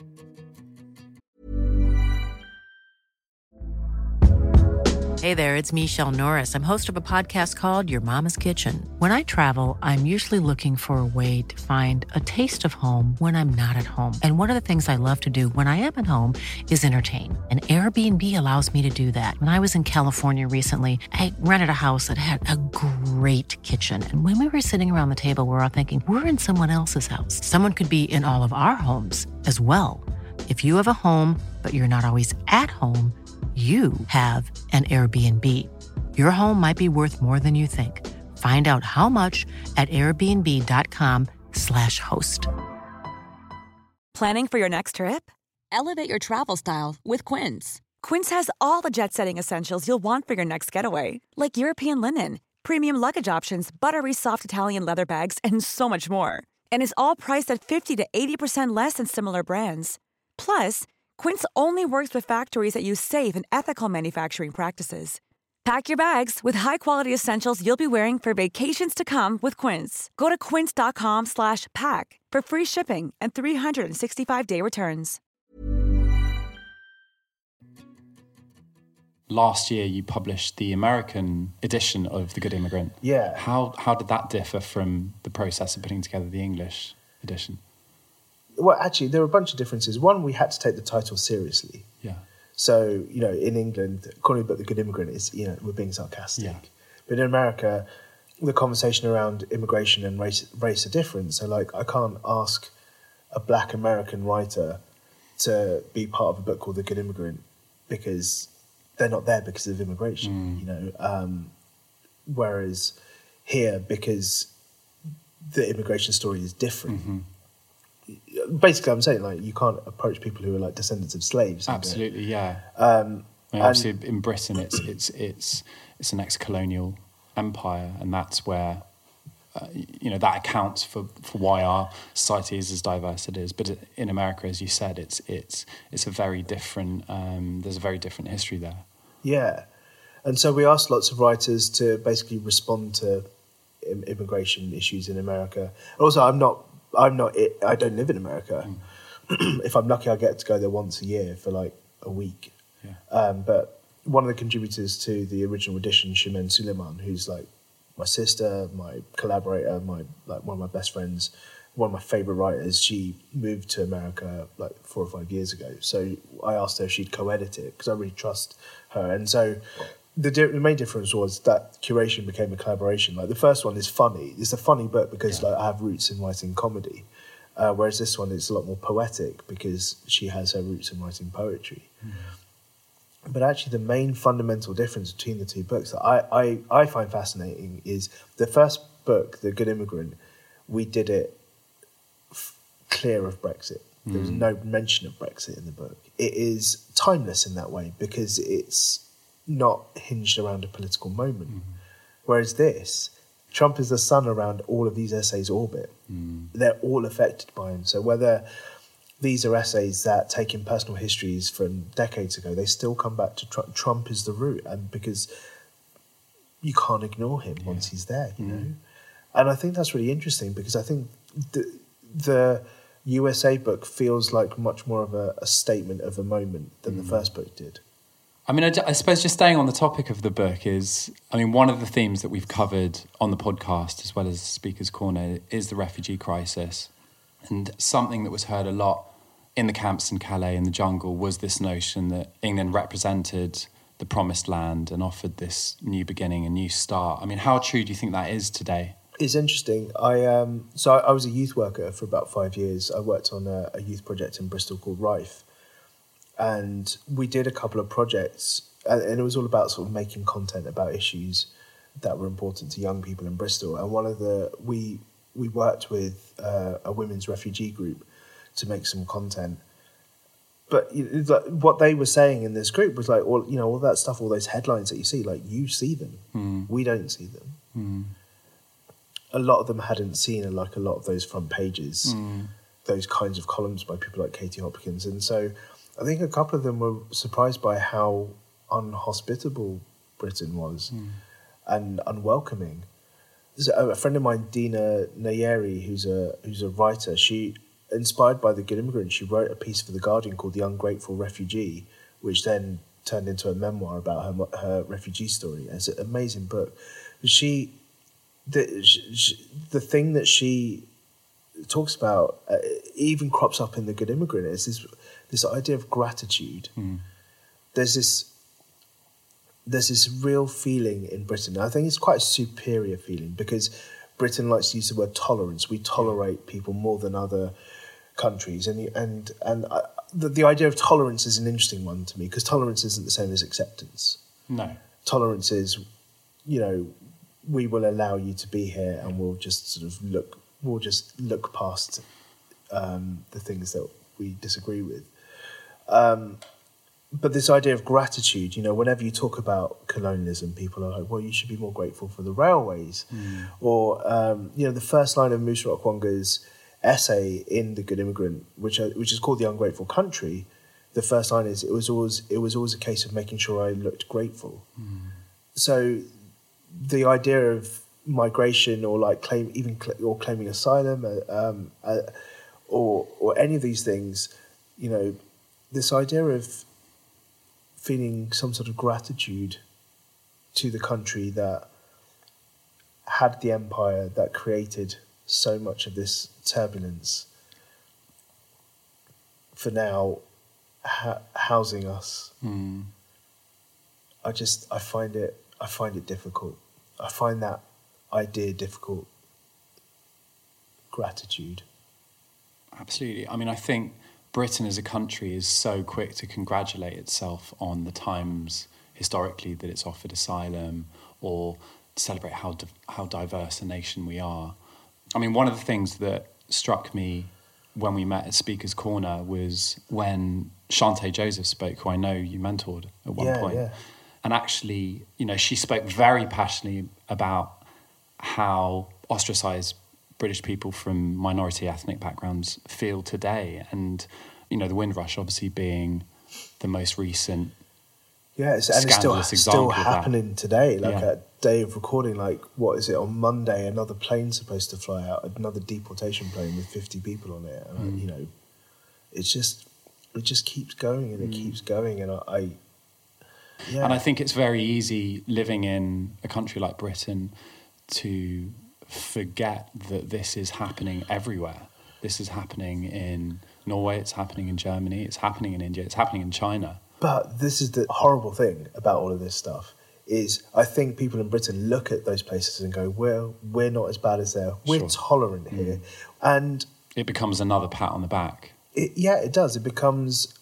Hey there, it's Michelle Norris. I'm host of a podcast called Your Mama's Kitchen. When I travel, I'm usually looking for a way to find a taste of home when I'm not at home. And one of the things I love to do when I am at home is entertain. And Airbnb allows me to do that. When I was in California recently, I rented a house that had a great kitchen. And when we were sitting around the table, we were all thinking, we're in someone else's house. Someone could be in all of our homes as well. If you have a home, but you're not always at home, you have an Airbnb. Your home might be worth more than you think. Find out how much at airbnb.com/host. Planning for your next trip? Elevate your travel style with Quince. Quince has all the jet-setting essentials you'll want for your next getaway, like European linen, premium luggage options, buttery soft Italian leather bags, and so much more. And is all priced at 50 to 80% less than similar brands. Plus, Quince only works with factories that use safe and ethical manufacturing practices. Pack your bags with high-quality essentials you'll be wearing for vacations to come with Quince. Go to quince.com/pack for free shipping and 365-day returns. Last year, you published the American edition of The Good Immigrant. Yeah. How did that differ from the process of putting together the English edition? Well, actually, there were a bunch of differences. One, we had to take the title seriously. Yeah. So, in England, calling the book The Good Immigrant is, we're being sarcastic. Yeah. But in America, the conversation around immigration and race are different. So, I can't ask a black American writer to be part of a book called The Good Immigrant because they're not there because of immigration, whereas here, because the immigration story is different. Mm-hmm. Basically, I'm saying you can't approach people who are descendants of slaves. Absolutely, yeah. Obviously, in Britain, it's an ex-colonial empire, and that's where that accounts for why our society is as diverse as it is. But in America, as you said, it's a very different. There's a very different history there. Yeah, and so we asked lots of writers to basically respond to immigration issues in America. Also, I don't live in America. If I'm lucky, I get to go there once a year for a week. Yeah. But one of the contributors to the original edition, Shimen Suleiman, who's my sister, my collaborator, one of my best friends, one of my favorite writers, she moved to America 4 or 5 years ago. So I asked her if she'd co-edit it because I really trust her. And so the main difference was that curation became a collaboration. The first one is funny. It's a funny book because I have roots in writing comedy, whereas this one is a lot more poetic because she has her roots in writing poetry. Mm. But actually, the main fundamental difference between the two books that I find fascinating is the first book, The Good Immigrant, we did it clear of Brexit. There was no mention of Brexit in the book. It is timeless in that way because it's not hinged around a political moment. Mm. Whereas this, Trump is the sun around all of these essays orbit. Mm. They're all affected by him. So whether these are essays that take in personal histories from decades ago, they still come back to Trump. Trump is the root, and because you can't ignore him once he's there, you know? And I think that's really interesting because I think the USA book feels like much more of a statement of a moment than the first book did. I mean, I suppose just staying on the topic of the book is, one of the themes that we've covered on the podcast as well as Speaker's Corner is the refugee crisis. And something that was heard a lot in the camps in Calais, in the jungle, was this notion that England represented the promised land and offered this new beginning, a new start. How true do you think that is today? It's interesting. I was a youth worker for about 5 years. I worked on a youth project in Bristol called Rife. And we did a couple of projects, and it was all about sort of making content about issues that were important to young people in Bristol. And we worked with a women's refugee group to make some content. But what they were saying in this group was all that stuff, all those headlines that you see, you see them. We don't see them. A lot of them hadn't seen a lot of those front pages, those kinds of columns by people like Katie Hopkins. And so I think a couple of them were surprised by how unhospitable Britain was and unwelcoming. There's a friend of mine, Dina Nayeri, who's a writer. She, inspired by The Good Immigrant, she wrote a piece for The Guardian called The Ungrateful Refugee, which then turned into a memoir about her refugee story. It's an amazing book. The thing that she talks about even crops up in The Good Immigrant is this idea of gratitude. There's this real feeling in Britain. I think it's quite a superior feeling because Britain likes to use the word tolerance. We tolerate people more than other countries, and the idea of tolerance is an interesting one to me because tolerance isn't the same as acceptance. No, tolerance is, we will allow you to be here, and we'll just sort of look past the things that we disagree with. But this idea of gratitude, whenever you talk about colonialism, people are like, well, you should be more grateful for the railways. Or, the first line of Musa Okwonga's essay in The Good Immigrant, which is called The Ungrateful Country, the first line is, it was always a case of making sure I looked grateful. So the idea of migration or claiming asylum or any of these things, this idea of feeling some sort of gratitude to the country that had the empire that created so much of this turbulence for now housing us. I find it difficult. I find that idea difficult. Gratitude. Absolutely. I mean, I think Britain as a country is so quick to congratulate itself on the times historically that it's offered asylum or to celebrate how diverse a nation we are. I mean, one of the things that struck me when we met at Speaker's Corner was when Shante Joseph spoke, who I know you mentored at one point. Yeah. And actually, she spoke very passionately about how ostracised British people from minority ethnic backgrounds feel today. And, the Windrush obviously being the most recent scandalous example still happening today. At day of recording, on Monday, another plane supposed to fly out, another deportation plane with 50 people on it. And, it just keeps going and it keeps going. And And I think it's very easy living in a country like Britain to forget that this is happening everywhere. This is happening in Norway, it's happening in Germany, it's happening in India, it's happening in China. But this is the horrible thing about all of this stuff, is I think people in Britain look at those places and go, well, we're not as bad as they are. We're tolerant here. And it becomes another pat on the back. It does. It becomes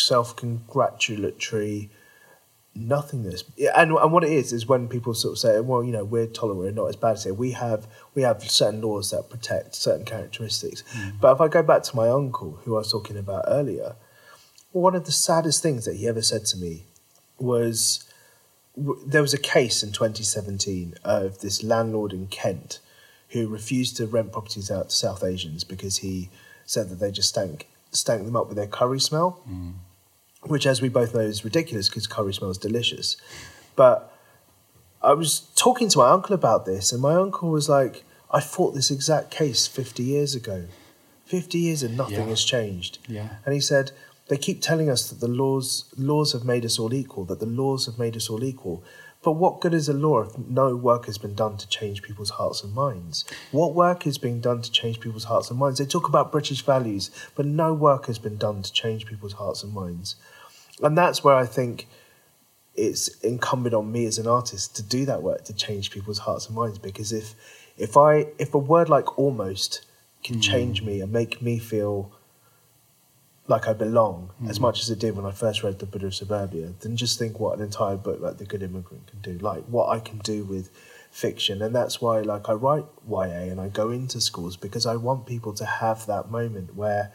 self-congratulatory nothingness. And what it is when people sort of say, well, we're tolerant, we're not as bad as they are. We have certain laws that protect certain characteristics. But if I go back to my uncle, who I was talking about earlier, one of the saddest things that he ever said to me was, there was a case in 2017 of this landlord in Kent who refused to rent properties out to South Asians because he said that they just stank them up with their curry smell. Which, as we both know, is ridiculous because curry smells delicious. But I was talking to my uncle about this, and my uncle was like, I fought this exact case 50 years ago. 50 years and nothing has changed. Yeah. And he said, they keep telling us that the laws have made us all equal, that the laws have made us all equal. But what good is a law if no work has been done to change people's hearts and minds? What work is being done to change people's hearts and minds? They talk about British values, but no work has been done to change people's hearts and minds. And that's where I think it's incumbent on me as an artist to do that work, to change people's hearts and minds. Because if a word like almost can change me and make me feel like I belong as much as it did when I first read The Buddha of Suburbia, then just think what an entire book like The Good Immigrant can do, like what I can do with fiction. And that's why I write YA and I go into schools, because I want people to have that moment where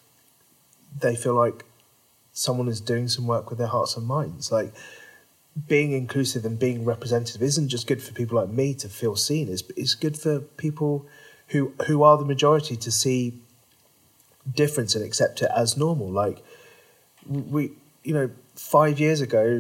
they feel like someone is doing some work with their hearts and minds. Like, being inclusive and being representative isn't just good for people like me to feel seen. It's good for people who are the majority to see difference and accept it as normal. Like, 5 years ago,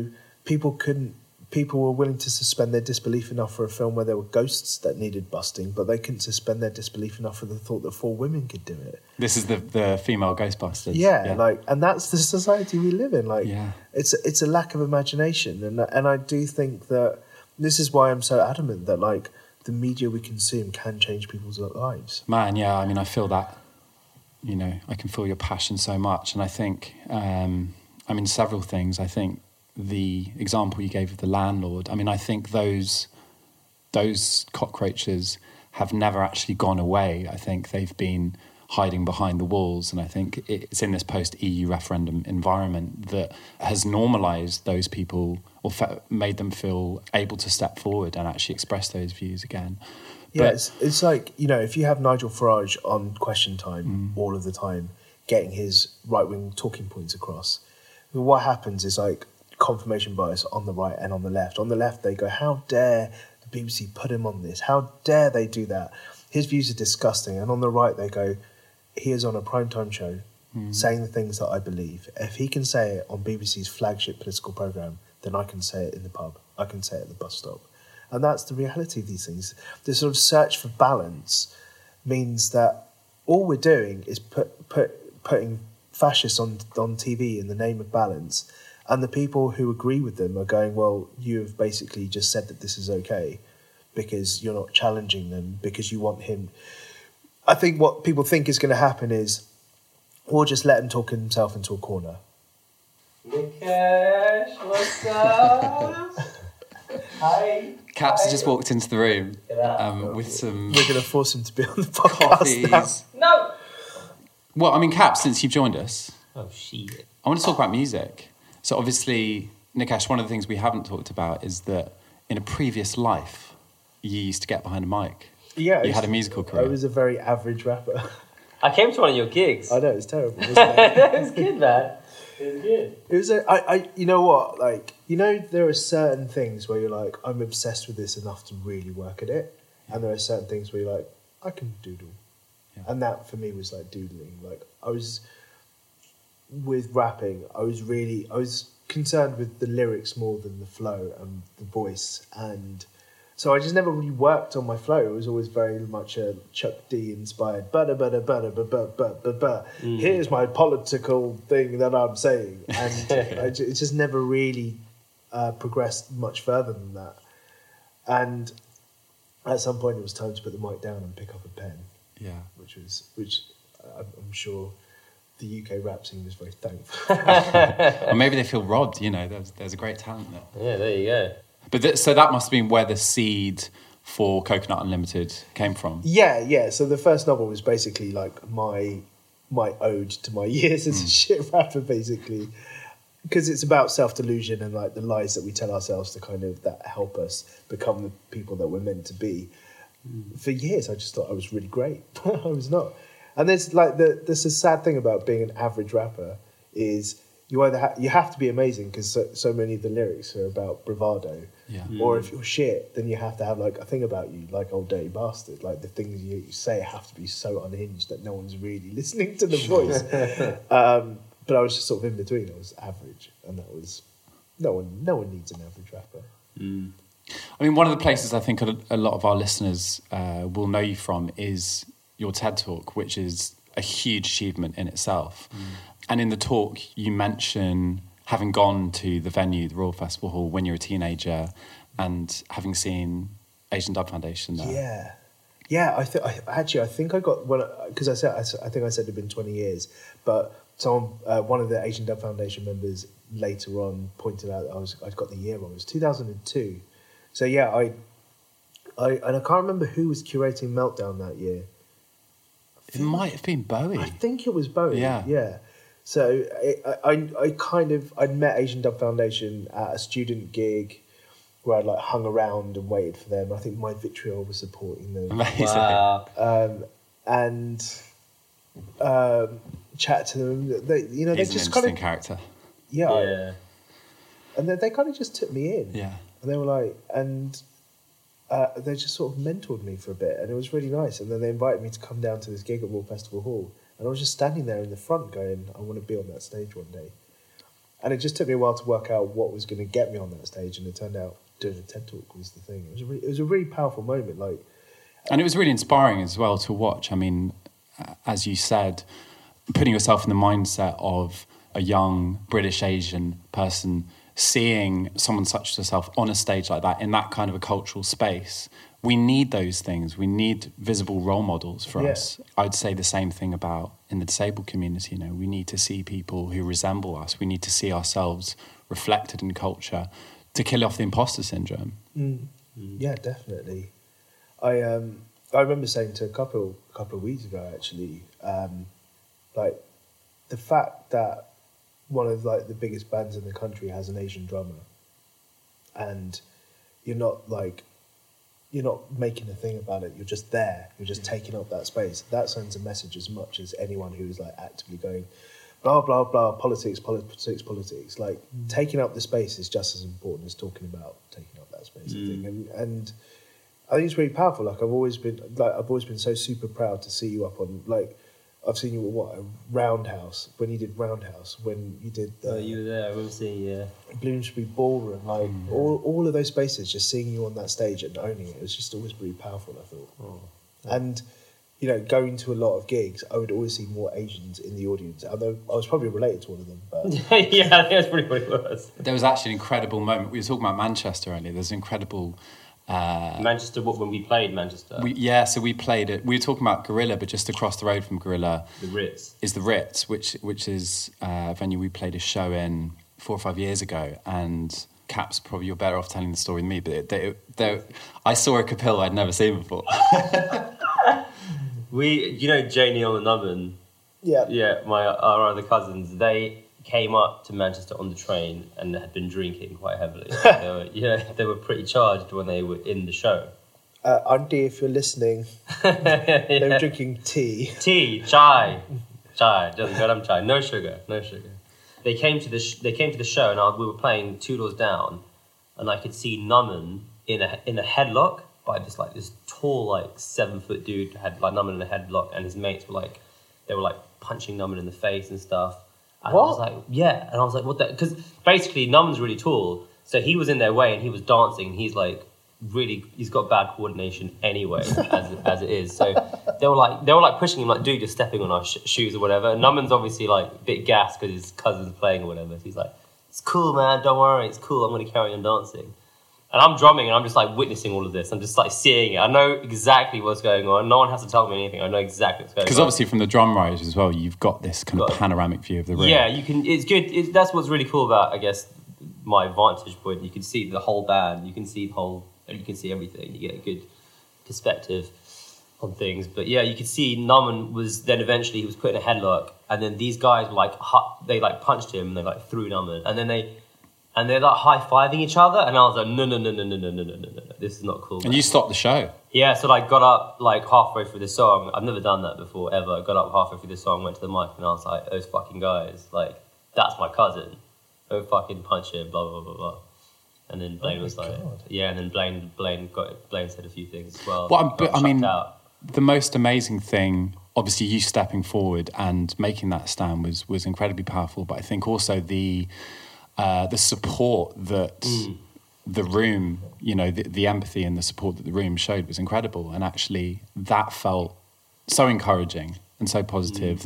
people were willing to suspend their disbelief enough for a film where there were ghosts that needed busting, but they couldn't suspend their disbelief enough for the thought that 4 women could do it. This is the female Ghostbusters. Yeah, and that's the society we live in. It's a lack of imagination, and I do think that this is why I'm so adamant that the media we consume can change people's lives. Man, yeah, I mean, I feel that. I can feel your passion so much, and I think, several things. I think the example you gave of the landlord, I think those cockroaches have never actually gone away. I think they've been hiding behind the walls, and I think it's in this post-EU referendum environment that has normalised those people or made them feel able to step forward and actually express those views again. Yeah, it's like, if you have Nigel Farage on Question Time all of the time, getting his right-wing talking points across, what happens is confirmation bias on the right and on the left. On the left, they go, how dare the BBC put him on this? How dare they do that? His views are disgusting. And on the right, they go, he is on a primetime show saying the things that I believe. If he can say it on BBC's flagship political programme, then I can say it in the pub. I can say it at the bus stop. And that's the reality of these things. This sort of search for balance means that all we're doing is putting fascists on TV in the name of balance. And the people who agree with them are going, well, you have basically just said that this is okay because you're not challenging them, because you want him. I think what people think is going to happen is we'll just let him talk himself into a corner. Nikesh, what's up? Hi. Caps has just walked into the room with some... We're going to force him to be on the podcast now. No! Well, Caps, since you've joined us... Oh, shit. I want to talk about music. So obviously, Nikesh, one of the things we haven't talked about is that in a previous life, you used to get behind a mic. Yeah. You had a musical career. I was a very average rapper. I came to one of your gigs. I know, it was terrible, wasn't it? It was good, man. It was good. It was you know what, there are certain things where you're like, I'm obsessed with this enough to really work at it. Yeah. And there are certain things where you're like, I can doodle. Yeah. And that for me was like doodling. With rapping, I was concerned with the lyrics more than the flow and the voice, and so I just never really worked on my flow. It was always very much a Chuck D inspired. Here's my political thing that I'm saying, and it just never really progressed much further than that. And at some point, it was time to put the mic down and pick up a pen. Yeah, which I'm sure the UK rap scene was very thankful. Or maybe they feel robbed, there's a great talent there. Yeah, there you go. But so that must have been where the seed for Coconut Unlimited came from. Yeah. So the first novel was basically my ode to my years as a shit rapper, basically. Because it's about self-delusion and the lies that we tell ourselves to kind of that help us become the people that we're meant to be. For years, I just thought I was really great. I was not. And there's there's a sad thing about being an average rapper is you either you have to be amazing because so many of the lyrics are about bravado, or if you're shit, then you have to have a thing about you, like Old Dirty Bastard. The things you say have to be so unhinged that no one's really listening to the voice. But I was just sort of in between. I was average, and that was no one needs an average rapper. One of the places I think a lot of our listeners will know you from is your TED Talk, which is a huge achievement in itself. And in the talk, you mention having gone to the venue, the Royal Festival Hall, when you were a teenager, and having seen Asian Dub Foundation there. Yeah. I think I got because I think I said it'd been 20 years, but one of the Asian Dub Foundation members later on pointed out that I'd got the year wrong. It was 2002. So yeah, I can't remember who was curating Meltdown that year. It might have been Bowie. I think it was Bowie. Yeah. So I'd met Asian Dub Foundation at a student gig where I'd hung around and waited for them. I think My Vitriol was supporting them. Amazing. Wow. And chat to them. They just kind of character. Yeah. And they kind of just took me in. Yeah. And they were they just sort of mentored me for a bit, and it was really nice. And then they invited me to come down to this gig at Royal Festival Hall, and I was just standing there in the front going, I want to be on that stage one day. And it just took me a while to work out what was going to get me on that stage, and it turned out doing a TED Talk was the thing. It was a really powerful moment. And it was really inspiring as well to watch. I mean, as you said, putting yourself in the mindset of a young British Asian person, seeing someone such as yourself on a stage like that, in that kind of a cultural space, we need those things. We need visible role models for us. I'd say the same thing about in the disabled community. You know, we need to see people who resemble us. We need to see ourselves reflected in culture to kill off the imposter syndrome. Yeah, definitely. I remember saying to a couple of weeks ago, actually, like the fact that one of like the biggest bands in the country has an Asian drummer, and you're not making a thing about it. You're just there. You're just taking up that space. That sends a message as much as anyone who's like actively going, blah blah blah, politics. Like taking up the space is just as important as talking about taking up that space. I think, and I think it's really powerful. Like I've always been so super proud to see you up on like. I've seen you at Roundhouse, when you did Roundhouse, when you did... you were there, I will see, Bloomsbury Ballroom, like all of those spaces, just seeing you on that stage and owning it was just always really powerful, I thought. And, you know, going to a lot of gigs, I would always see more Asians in the audience, although I was probably related to one of them. But yeah, I think that's pretty what it was. There was actually an incredible moment. We were talking about Manchester earlier. There's an incredible... Manchester, when we played Manchester? So we played it. We were talking about Gorilla, but just across the road from Gorilla... The Ritz. ...is the Ritz, which is a venue we played a show in 4 or 5 years ago. And Caps, probably you're better off telling the story than me, but I saw a Kapil I'd never seen before. You know Jay, Neil and Numan? Yeah. Yeah, our other cousins, they came up to Manchester on the train and had been drinking quite heavily. They were pretty charged when they were in the show. Auntie, if you're listening, they were drinking tea. Chai, just garam chai, no sugar. They came to the show and we were playing Two Doors Down, and I could see Numan in a headlock by this tall 7 foot dude had like Numan in a headlock, and his mates were punching Numan in the face and stuff. And what? I was like, yeah. And I was like, what the... Because basically, Numan's really tall, so he was in their way and he was dancing. He's like, really... He's got bad coordination anyway, as it is. So they were like pushing him, like, dude, you're stepping on our shoes or whatever. And Numan's obviously, like, a bit gassed because his cousin's playing or whatever. So he's like, it's cool, man, don't worry, it's cool. I'm going to carry on dancing. And I'm drumming and I'm just, like, witnessing all of this. I'm just, like, seeing it. I know exactly what's going on. No one has to tell me anything. I know exactly what's going on. Because obviously from the drum rise as well, you've got this kind of panoramic view of the room. Yeah, you can. It's good. That's what's really cool about, I guess, my vantage point. You can see the whole band. You can see everything. You get a good perspective on things. But yeah, you could see Numan was then eventually he was put in a headlock, and then these guys were like they like punched him and they like threw Numan, and then they're like high-fiving each other, and I was like, no, this is not cool. And you stopped the show. Yeah, so I got up like halfway through the song. I've never done that before, ever. I got up halfway through the song, went to the mic, and I was like, those fucking guys, like, that's my cousin. Don't fucking punch him, blah, blah, blah, blah. And then Blaine was like, God. Yeah, and then Blaine said a few things as well. The most amazing thing, obviously you stepping forward and making that stand was incredibly powerful, but I think also the support that the room, you know, the empathy and the support that the room showed was incredible. And actually that felt so encouraging and so positive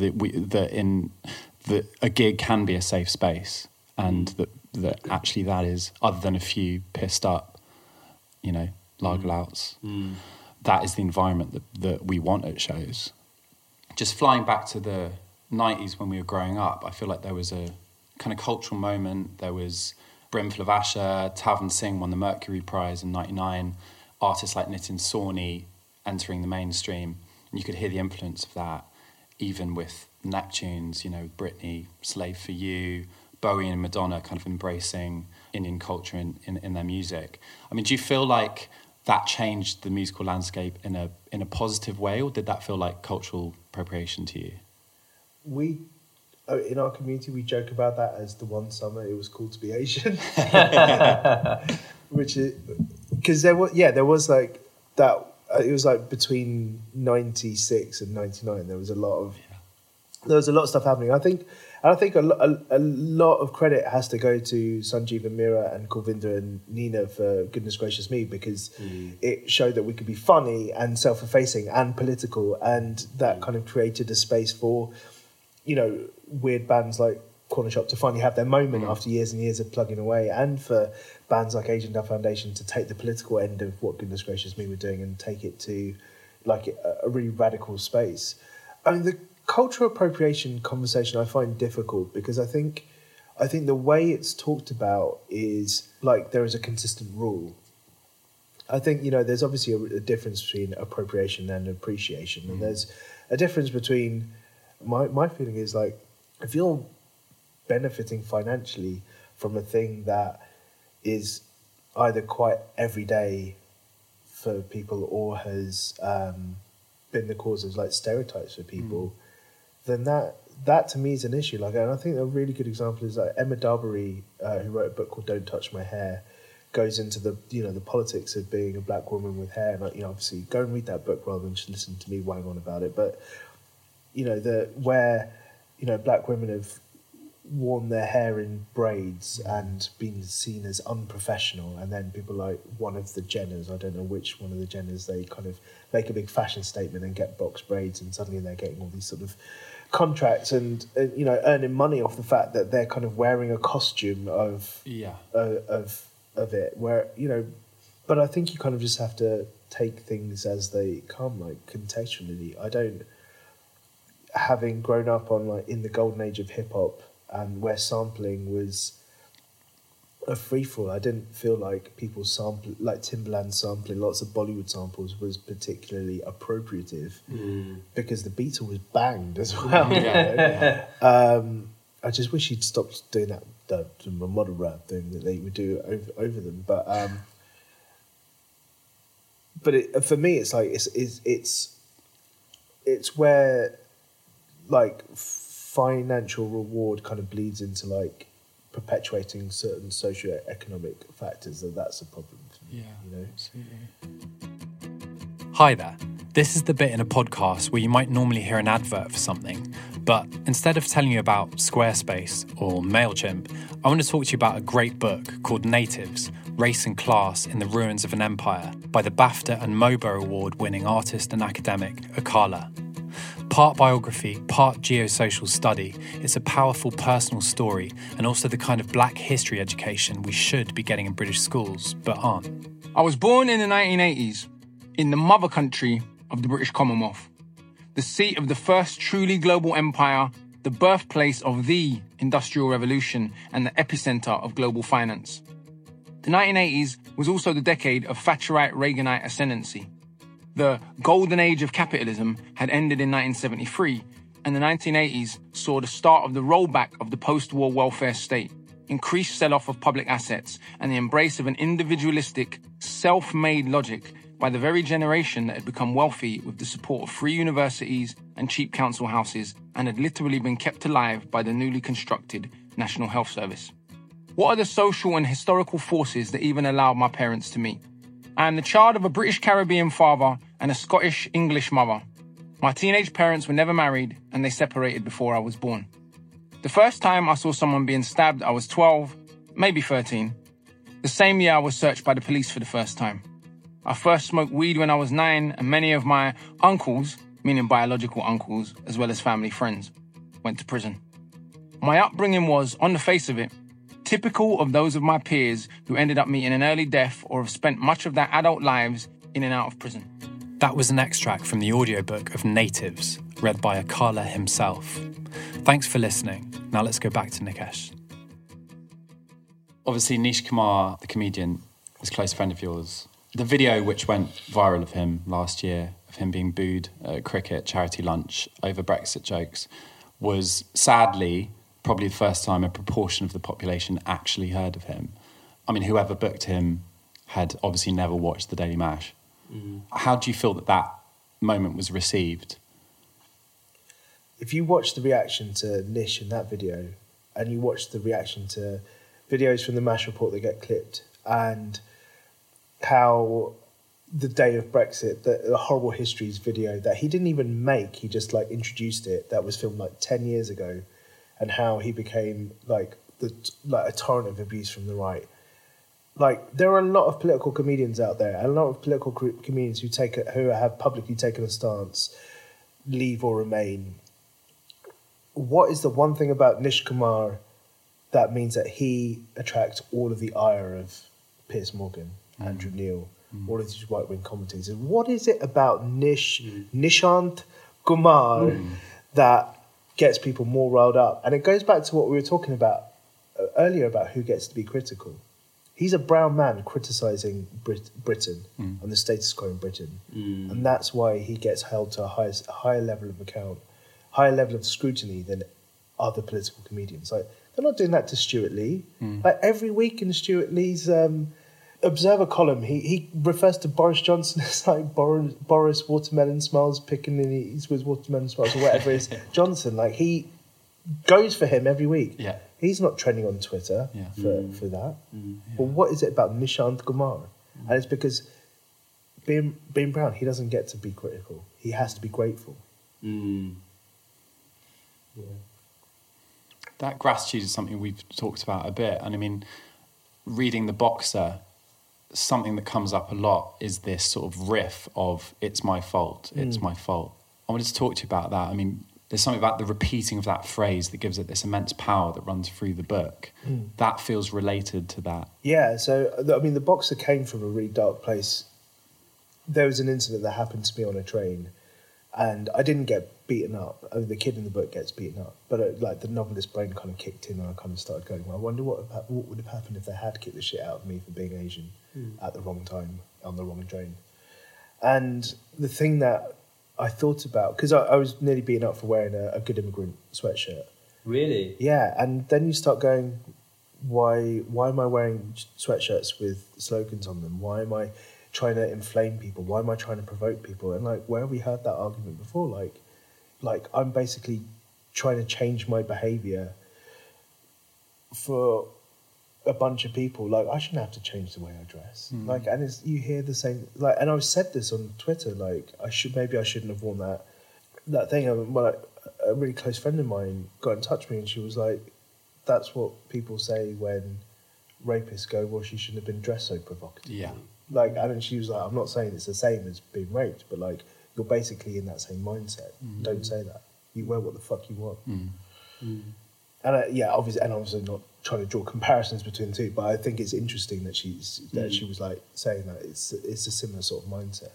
that a gig can be a safe space, and that actually that is, other than a few pissed up, you know, lager louts, that is the environment that we want at shows. Just flying back to the 90s when we were growing up, I feel like there was a kind of cultural moment. There was Brimful of Asher, Talvin Singh won the Mercury Prize in 99, artists like Nitin Sawhney entering the mainstream, and you could hear the influence of that even with Neptunes, you know, Britney, Slave for You, Bowie and Madonna kind of embracing Indian culture in their music. I mean, do you feel like that changed the musical landscape in a positive way, or did that feel like cultural appropriation to you? We, in our community, we joke about that as the one summer it was cool to be Asian. Which is, because there was like that, it was like between 96 and 99, there was a lot of stuff happening. I think And I think a lot of credit has to go to Sanjeev and Meera and Kulvinder and Nina for Goodness Gracious Me, because it showed that we could be funny and self-effacing and political, and that kind of created a space for, you know, weird bands like Corner Shop to finally have their moment after years and years of plugging away, and for bands like Asian Dub Foundation to take the political end of what Goodness Gracious Me were doing and take it to like a really radical space. I mean, the cultural appropriation conversation I find difficult, because I think the way it's talked about is like there is a consistent rule. I think, you know, there's obviously a difference between appropriation and appreciation, and there's a difference between my feeling is like, if you're benefiting financially from a thing that is either quite everyday for people or has been the cause of like stereotypes for people, then that to me is an issue. Like, and I think a really good example is like Emma Darbury, who wrote a book called Don't Touch My Hair, goes into the, you know, the politics of being a black woman with hair. And like, you know, obviously go and read that book rather than just listen to me wang on about it. But, you know, where, you know, black women have worn their hair in braids and been seen as unprofessional, and then people like one of the Jenners, I don't know which one of the Jenners, they kind of make a big fashion statement and get box braids, and suddenly they're getting all these sort of contracts and you know, earning money off the fact that they're kind of wearing a costume of it, where, you know, but I think you kind of just have to take things as they come, like contextually. I don't, having grown up on like in the golden age of hip hop, and where sampling was a free-for-all, I didn't feel like people sample, like Timbaland sampling lots of Bollywood samples was particularly appropriative, because the beat was banged as well. I just wish he'd stopped doing that model rap thing that they would do over them. But for me, it's like it's where like financial reward kind of bleeds into like perpetuating certain socio-economic factors, and that's a problem for me. You know? Absolutely. Hi there. This is the bit in a podcast where you might normally hear an advert for something, but instead of telling you about Squarespace or MailChimp, I want to talk to you about a great book called Natives: Race and Class in the Ruins of an Empire by the BAFTA and MOBO award-winning artist and academic Akala. Part biography, part geosocial study, it's a powerful personal story, and also the kind of black history education we should be getting in British schools, but aren't. I was born in the 1980s, in the mother country of the British Commonwealth, the seat of the first truly global empire, the birthplace of the Industrial Revolution, and the epicenter of global finance. The 1980s was also the decade of Thatcherite-Reaganite ascendancy. The golden age of capitalism had ended in 1973, and the 1980s saw the start of the rollback of the post-war welfare state, increased sell-off of public assets, and the embrace of an individualistic, self-made logic by the very generation that had become wealthy with the support of free universities and cheap council houses, and had literally been kept alive by the newly constructed National Health Service. What are the social and historical forces that even allowed my parents to meet? I am the child of a British Caribbean father and a Scottish English mother. My teenage parents were never married, and they separated before I was born. The first time I saw someone being stabbed, I was 12, maybe 13. The same year I was searched by the police for the first time. I first smoked weed when I was 9, and many of my uncles, meaning biological uncles, as well as family friends, went to prison. My upbringing was, on the face of it, typical of those of my peers who ended up meeting an early death or have spent much of their adult lives in and out of prison. That was an extract from the audiobook of Natives, read by Akala himself. Thanks for listening. Now let's go back to Nikesh. Obviously, Nish Kumar, the comedian, is a close friend of yours. The video which went viral of him last year, of him being booed at cricket charity lunch over Brexit jokes, was sadly probably the first time a proportion of the population actually heard of him. I mean, whoever booked him had obviously never watched the Daily Mash. How do you feel that moment was received? If you watch the reaction to Nish in that video, and you watch the reaction to videos from the MASH report that get clipped, and how the day of Brexit, the Horrible Histories video that he didn't even make, he just like introduced it, that was filmed like 10 years ago, and how he became like a torrent of abuse from the right. Like, there are a lot of political comedians out there, and a lot of political comedians who have publicly taken a stance, leave or remain. What is the one thing about Nish Kumar that means that he attracts all of the ire of Piers Morgan, Andrew Neil, all of these right-wing commentators? And what is it about Nishant Kumar that gets people more riled up? And it goes back to what we were talking about earlier about who gets to be critical. He's a brown man criticising Britain and the status quo in Britain. And that's why he gets held to a higher level of account, higher level of scrutiny than other political comedians. Like, they're not doing that to Stuart Lee. Like, every week in Stuart Lee's Observer column, he refers to Boris Johnson as like Boris Watermelon Smiles Piccaninnies with Watermelon Smiles or whatever it is. Johnson, like, he goes for him every week. Yeah. He's not trending on Twitter for that. But what is it about Nishant Kumar? And it's because being brown, he doesn't get to be critical. He has to be grateful. Yeah. That gratitude is something we've talked about a bit. And I mean, reading The Boxer, something that comes up a lot is this sort of riff of, it's my fault, it's my fault. I wanted to talk to you about that. I mean, there's something about the repeating of that phrase that gives it this immense power that runs through the book. That feels related to that. Yeah, so, I mean, The Boxer came from a really dark place. There was an incident that happened to me on a train, and I didn't get beaten up. I mean, the kid in the book gets beaten up, but like the novelist brain kind of kicked in, and I kind of started going, well, I wonder what would have happened if they had kicked the shit out of me for being Asian at the wrong time, on the wrong train. And the thing that I thought about, because I was nearly beaten up for wearing a Good Immigrant sweatshirt. Really? Yeah, and then you start going, why am I wearing sweatshirts with slogans on them? Why am I trying to inflame people? Why am I trying to provoke people? And like, where have we heard that argument before? Like I'm basically trying to change my behaviour for a bunch of people. Like, I shouldn't have to change the way I dress. Like, and you hear the same. Like, and I've said this on Twitter. Like, maybe I shouldn't have worn that thing. Well, a really close friend of mine got in touch with me, and she was like, "That's what people say when rapists go, well, she shouldn't have been dressed so provocatively." Yeah. Like, and then she was like, "I'm not saying it's the same as being raped, but like, you're basically in that same mindset. Don't say that. You wear what the fuck you want." And obviously not trying to draw comparisons between the two, but I think it's interesting that she was like saying that it's a similar sort of mindset.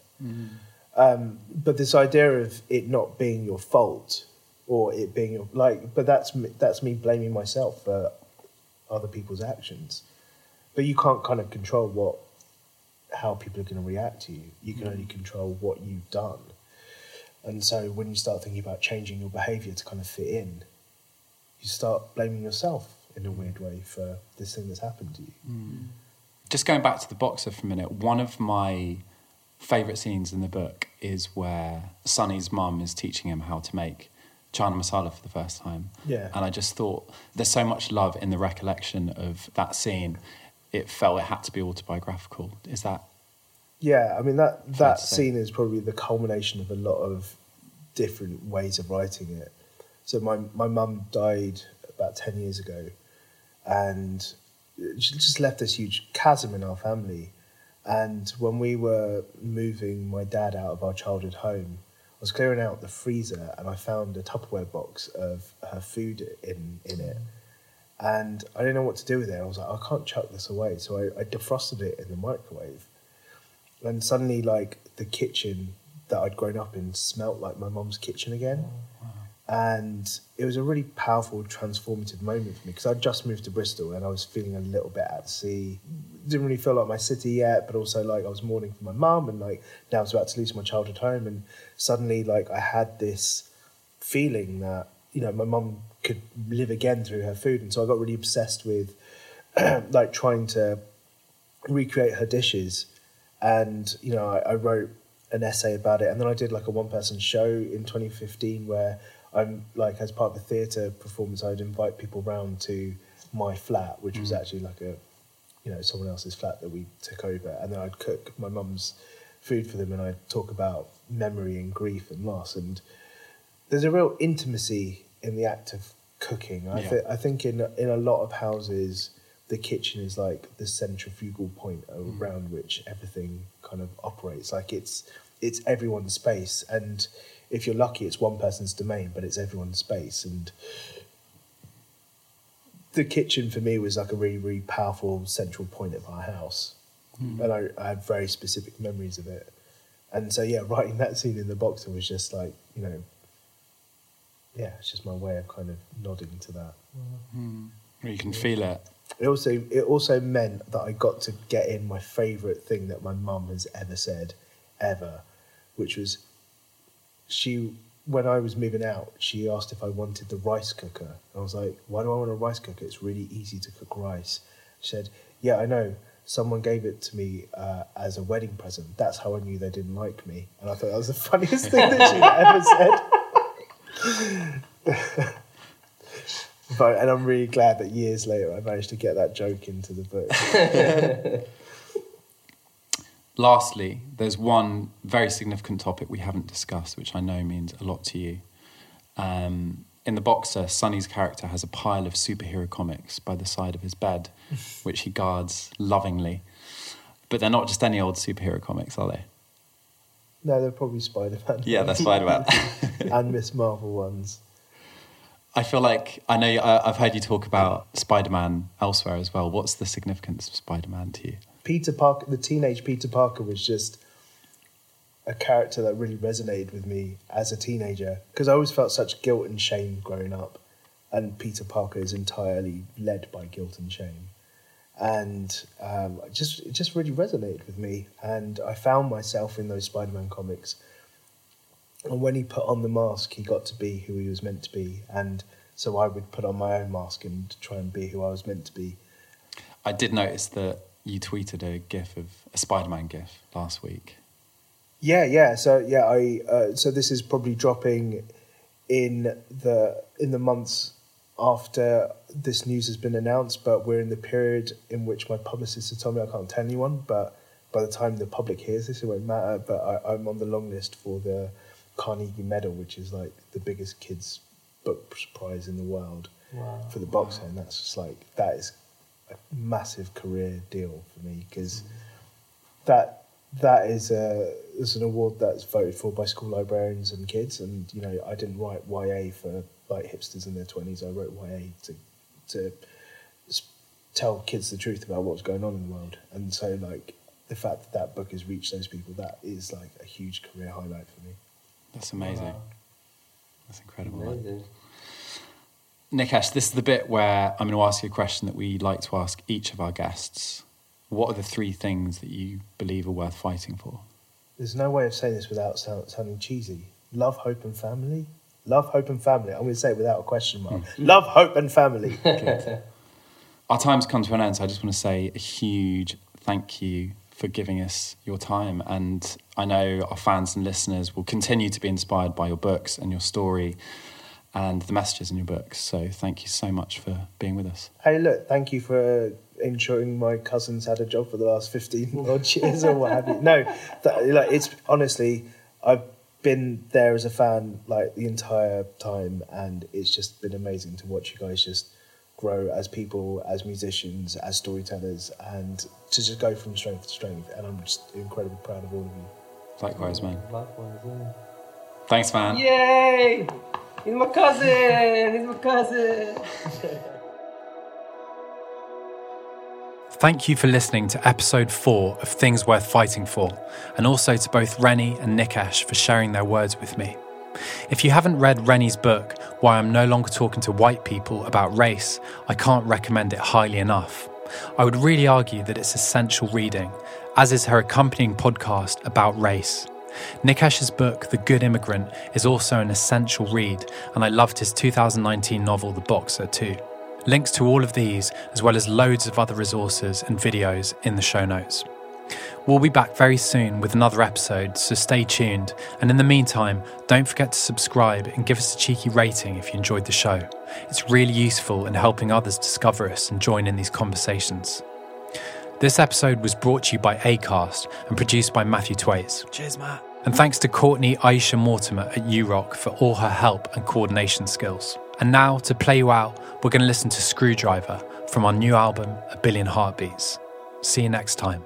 But this idea of it not being your fault, or it being your but that's me blaming myself for other people's actions. But you can't kind of control how people are going to react to you. You can only control what you've done. And so when you start thinking about changing your behaviour to kind of fit in, you start blaming yourself in a weird way for this thing that's happened to you. Just going back to The Boxer for a minute, one of my favourite scenes in the book is where Sonny's mum is teaching him how to make chana masala for the first time. Yeah. And I just thought, there's so much love in the recollection of that scene. It felt it had to be autobiographical. Is that? Yeah, I mean, that scene is probably the culmination of a lot of different ways of writing it. So my mum died about 10 years ago, and she just left this huge chasm in our family. And when we were moving my dad out of our childhood home, I was clearing out the freezer, and I found a Tupperware box of her food in it. And I didn't know what to do with it. I was like, I can't chuck this away. So I defrosted it in the microwave. And suddenly, like, the kitchen that I'd grown up in smelt like my mum's kitchen again. And it was a really powerful, transformative moment for me, because I'd just moved to Bristol and I was feeling a little bit at sea. Didn't really feel like my city yet, but also like I was mourning for my mum, and like now I was about to lose my childhood home. And suddenly, like, I had this feeling that, you know, my mum could live again through her food. And so I got really obsessed with like trying to recreate her dishes. And, you know, I wrote an essay about it. And then I did like a one-person show in 2015 where I'm like, as part of a theatre performance, I'd invite people round to my flat, which was actually like someone else's flat that we took over. And then I'd cook my mum's food for them, and I'd talk about memory and grief and loss. And there's a real intimacy in the act of cooking. Yeah. I think in a lot of houses, the kitchen is like the centrifugal point around which everything kind of operates. Like it's everyone's space, and if you're lucky, it's one person's domain, but it's everyone's space. And the kitchen for me was like a really, really powerful central point of our house, and I had very specific memories of it. And so, yeah, writing that scene in the Boxer was just like, you know, yeah, it's just my way of kind of nodding to that. You can feel it. It also meant that I got to get in my favourite thing that my mum has ever said, ever, which was when I was moving out, she asked if I wanted the rice cooker. I was like, why do I want a rice cooker? It's really easy to cook rice. She said, yeah, I know. Someone gave it to me as a wedding present. That's how I knew they didn't like me. And I thought that was the funniest thing that she'd ever said. And I'm really glad that years later I managed to get that joke into the book. Lastly, there's one very significant topic we haven't discussed, which I know means a lot to you. In The Boxer, Sonny's character has a pile of superhero comics by the side of his bed, which he guards lovingly. But they're not just any old superhero comics, are they? No, they're probably Spider-Man. Yeah, they're Spider-Man. And Miss Marvel ones. I feel like, I know I've heard you talk about Spider-Man elsewhere as well. What's the significance of Spider-Man to you? Peter Parker, the teenage Peter Parker, was just a character that really resonated with me as a teenager, because I always felt such guilt and shame growing up, and Peter Parker is entirely led by guilt and shame, and it just really resonated with me, and I found myself in those Spider-Man comics, and when he put on the mask, he got to be who he was meant to be, and so I would put on my own mask and try and be who I was meant to be. I did notice that you tweeted a Spider-Man GIF last week. Yeah. So so this is probably dropping in the months after this news has been announced, but we're in the period in which my publicist has told me I can't tell anyone, but by the time the public hears this, it won't matter. But I'm on the long list for the Carnegie Medal, which is like the biggest kids' book prize in the world for The Boxer, and that's just like, that is a massive career deal for me, because that is an award that's voted for by school librarians and kids, and you know, I didn't write YA for like hipsters in their 20s. I wrote YA to tell kids the truth about what's going on in the world, and so like the fact that book has reached those people, that is like a huge career highlight for me. That's amazing. Wow. That's incredible. Amazing. Nikesh, this is the bit where I'm going to ask you a question that we like to ask each of our guests. What are the 3 things that you believe are worth fighting for? There's no way of saying this without sounding cheesy. Love, hope and family. Love, hope and family. I'm going to say it without a question mark. Love, hope and family. Good. Our time's come to an end, so I just want to say a huge thank you for giving us your time. And I know our fans and listeners will continue to be inspired by your books and your story and the messages in your books. So thank you so much for being with us. Hey, look, thank you for ensuring my cousin's had a job for the last 15 odd years or what have you. No, it's honestly, I've been there as a fan like the entire time, and it's just been amazing to watch you guys just grow as people, as musicians, as storytellers, and to just go from strength to strength. And I'm just incredibly proud of all of you. Likewise, man. Likewise, yeah. Thanks, man. Yay! He's my cousin! He's my cousin! Thank you for listening to episode 4 of Things Worth Fighting For, and also to both Rennie and Nikesh for sharing their words with me. If you haven't read Rennie's book, Why I'm No Longer Talking to White People About Race, I can't recommend it highly enough. I would really argue that it's essential reading, as is her accompanying podcast about race. Nikesh's book, The Good Immigrant, is also an essential read, and I loved his 2019 novel, The Boxer, too. Links to all of these, as well as loads of other resources and videos in the show notes. We'll be back very soon with another episode, so stay tuned. And in the meantime, don't forget to subscribe and give us a cheeky rating if you enjoyed the show. It's really useful in helping others discover us and join in these conversations. This episode was brought to you by Acast and produced by Matthew Twaits. Cheers, Matt. And thanks to Courtney Aisha Mortimer at URock for all her help and coordination skills. And now, to play you out, we're going to listen to Screwdriver from our new album, A Billion Heartbeats. See you next time.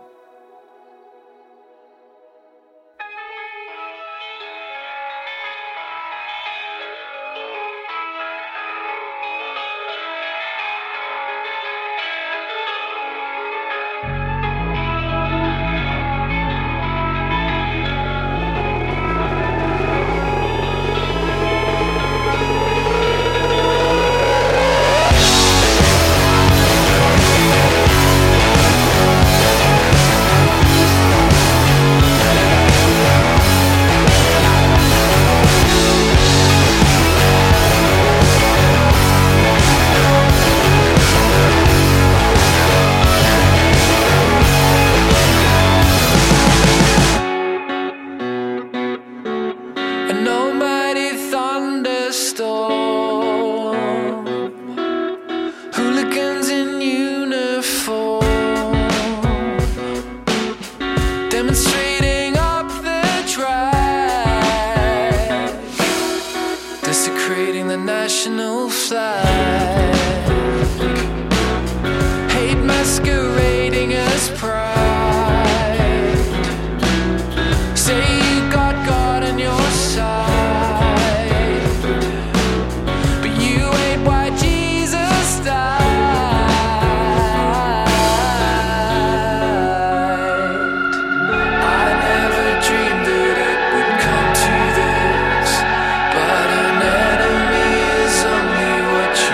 What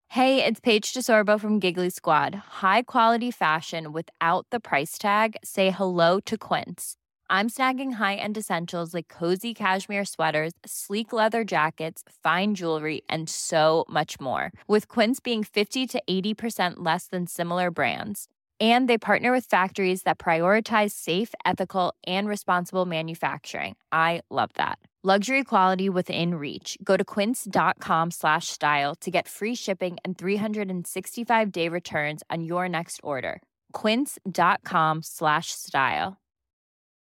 Hey, it's Paige DeSorbo from Giggly Squad. High quality fashion without the price tag. Say hello to Quince. I'm snagging high-end essentials like cozy cashmere sweaters, sleek leather jackets, fine jewelry, and so much more. With Quince being 50 to 80% less than similar brands. And they partner with factories that prioritize safe, ethical, and responsible manufacturing. I love that. Luxury quality within reach. Go to quince.com/style to get free shipping and 365-day returns on your next order. Quince.com/style.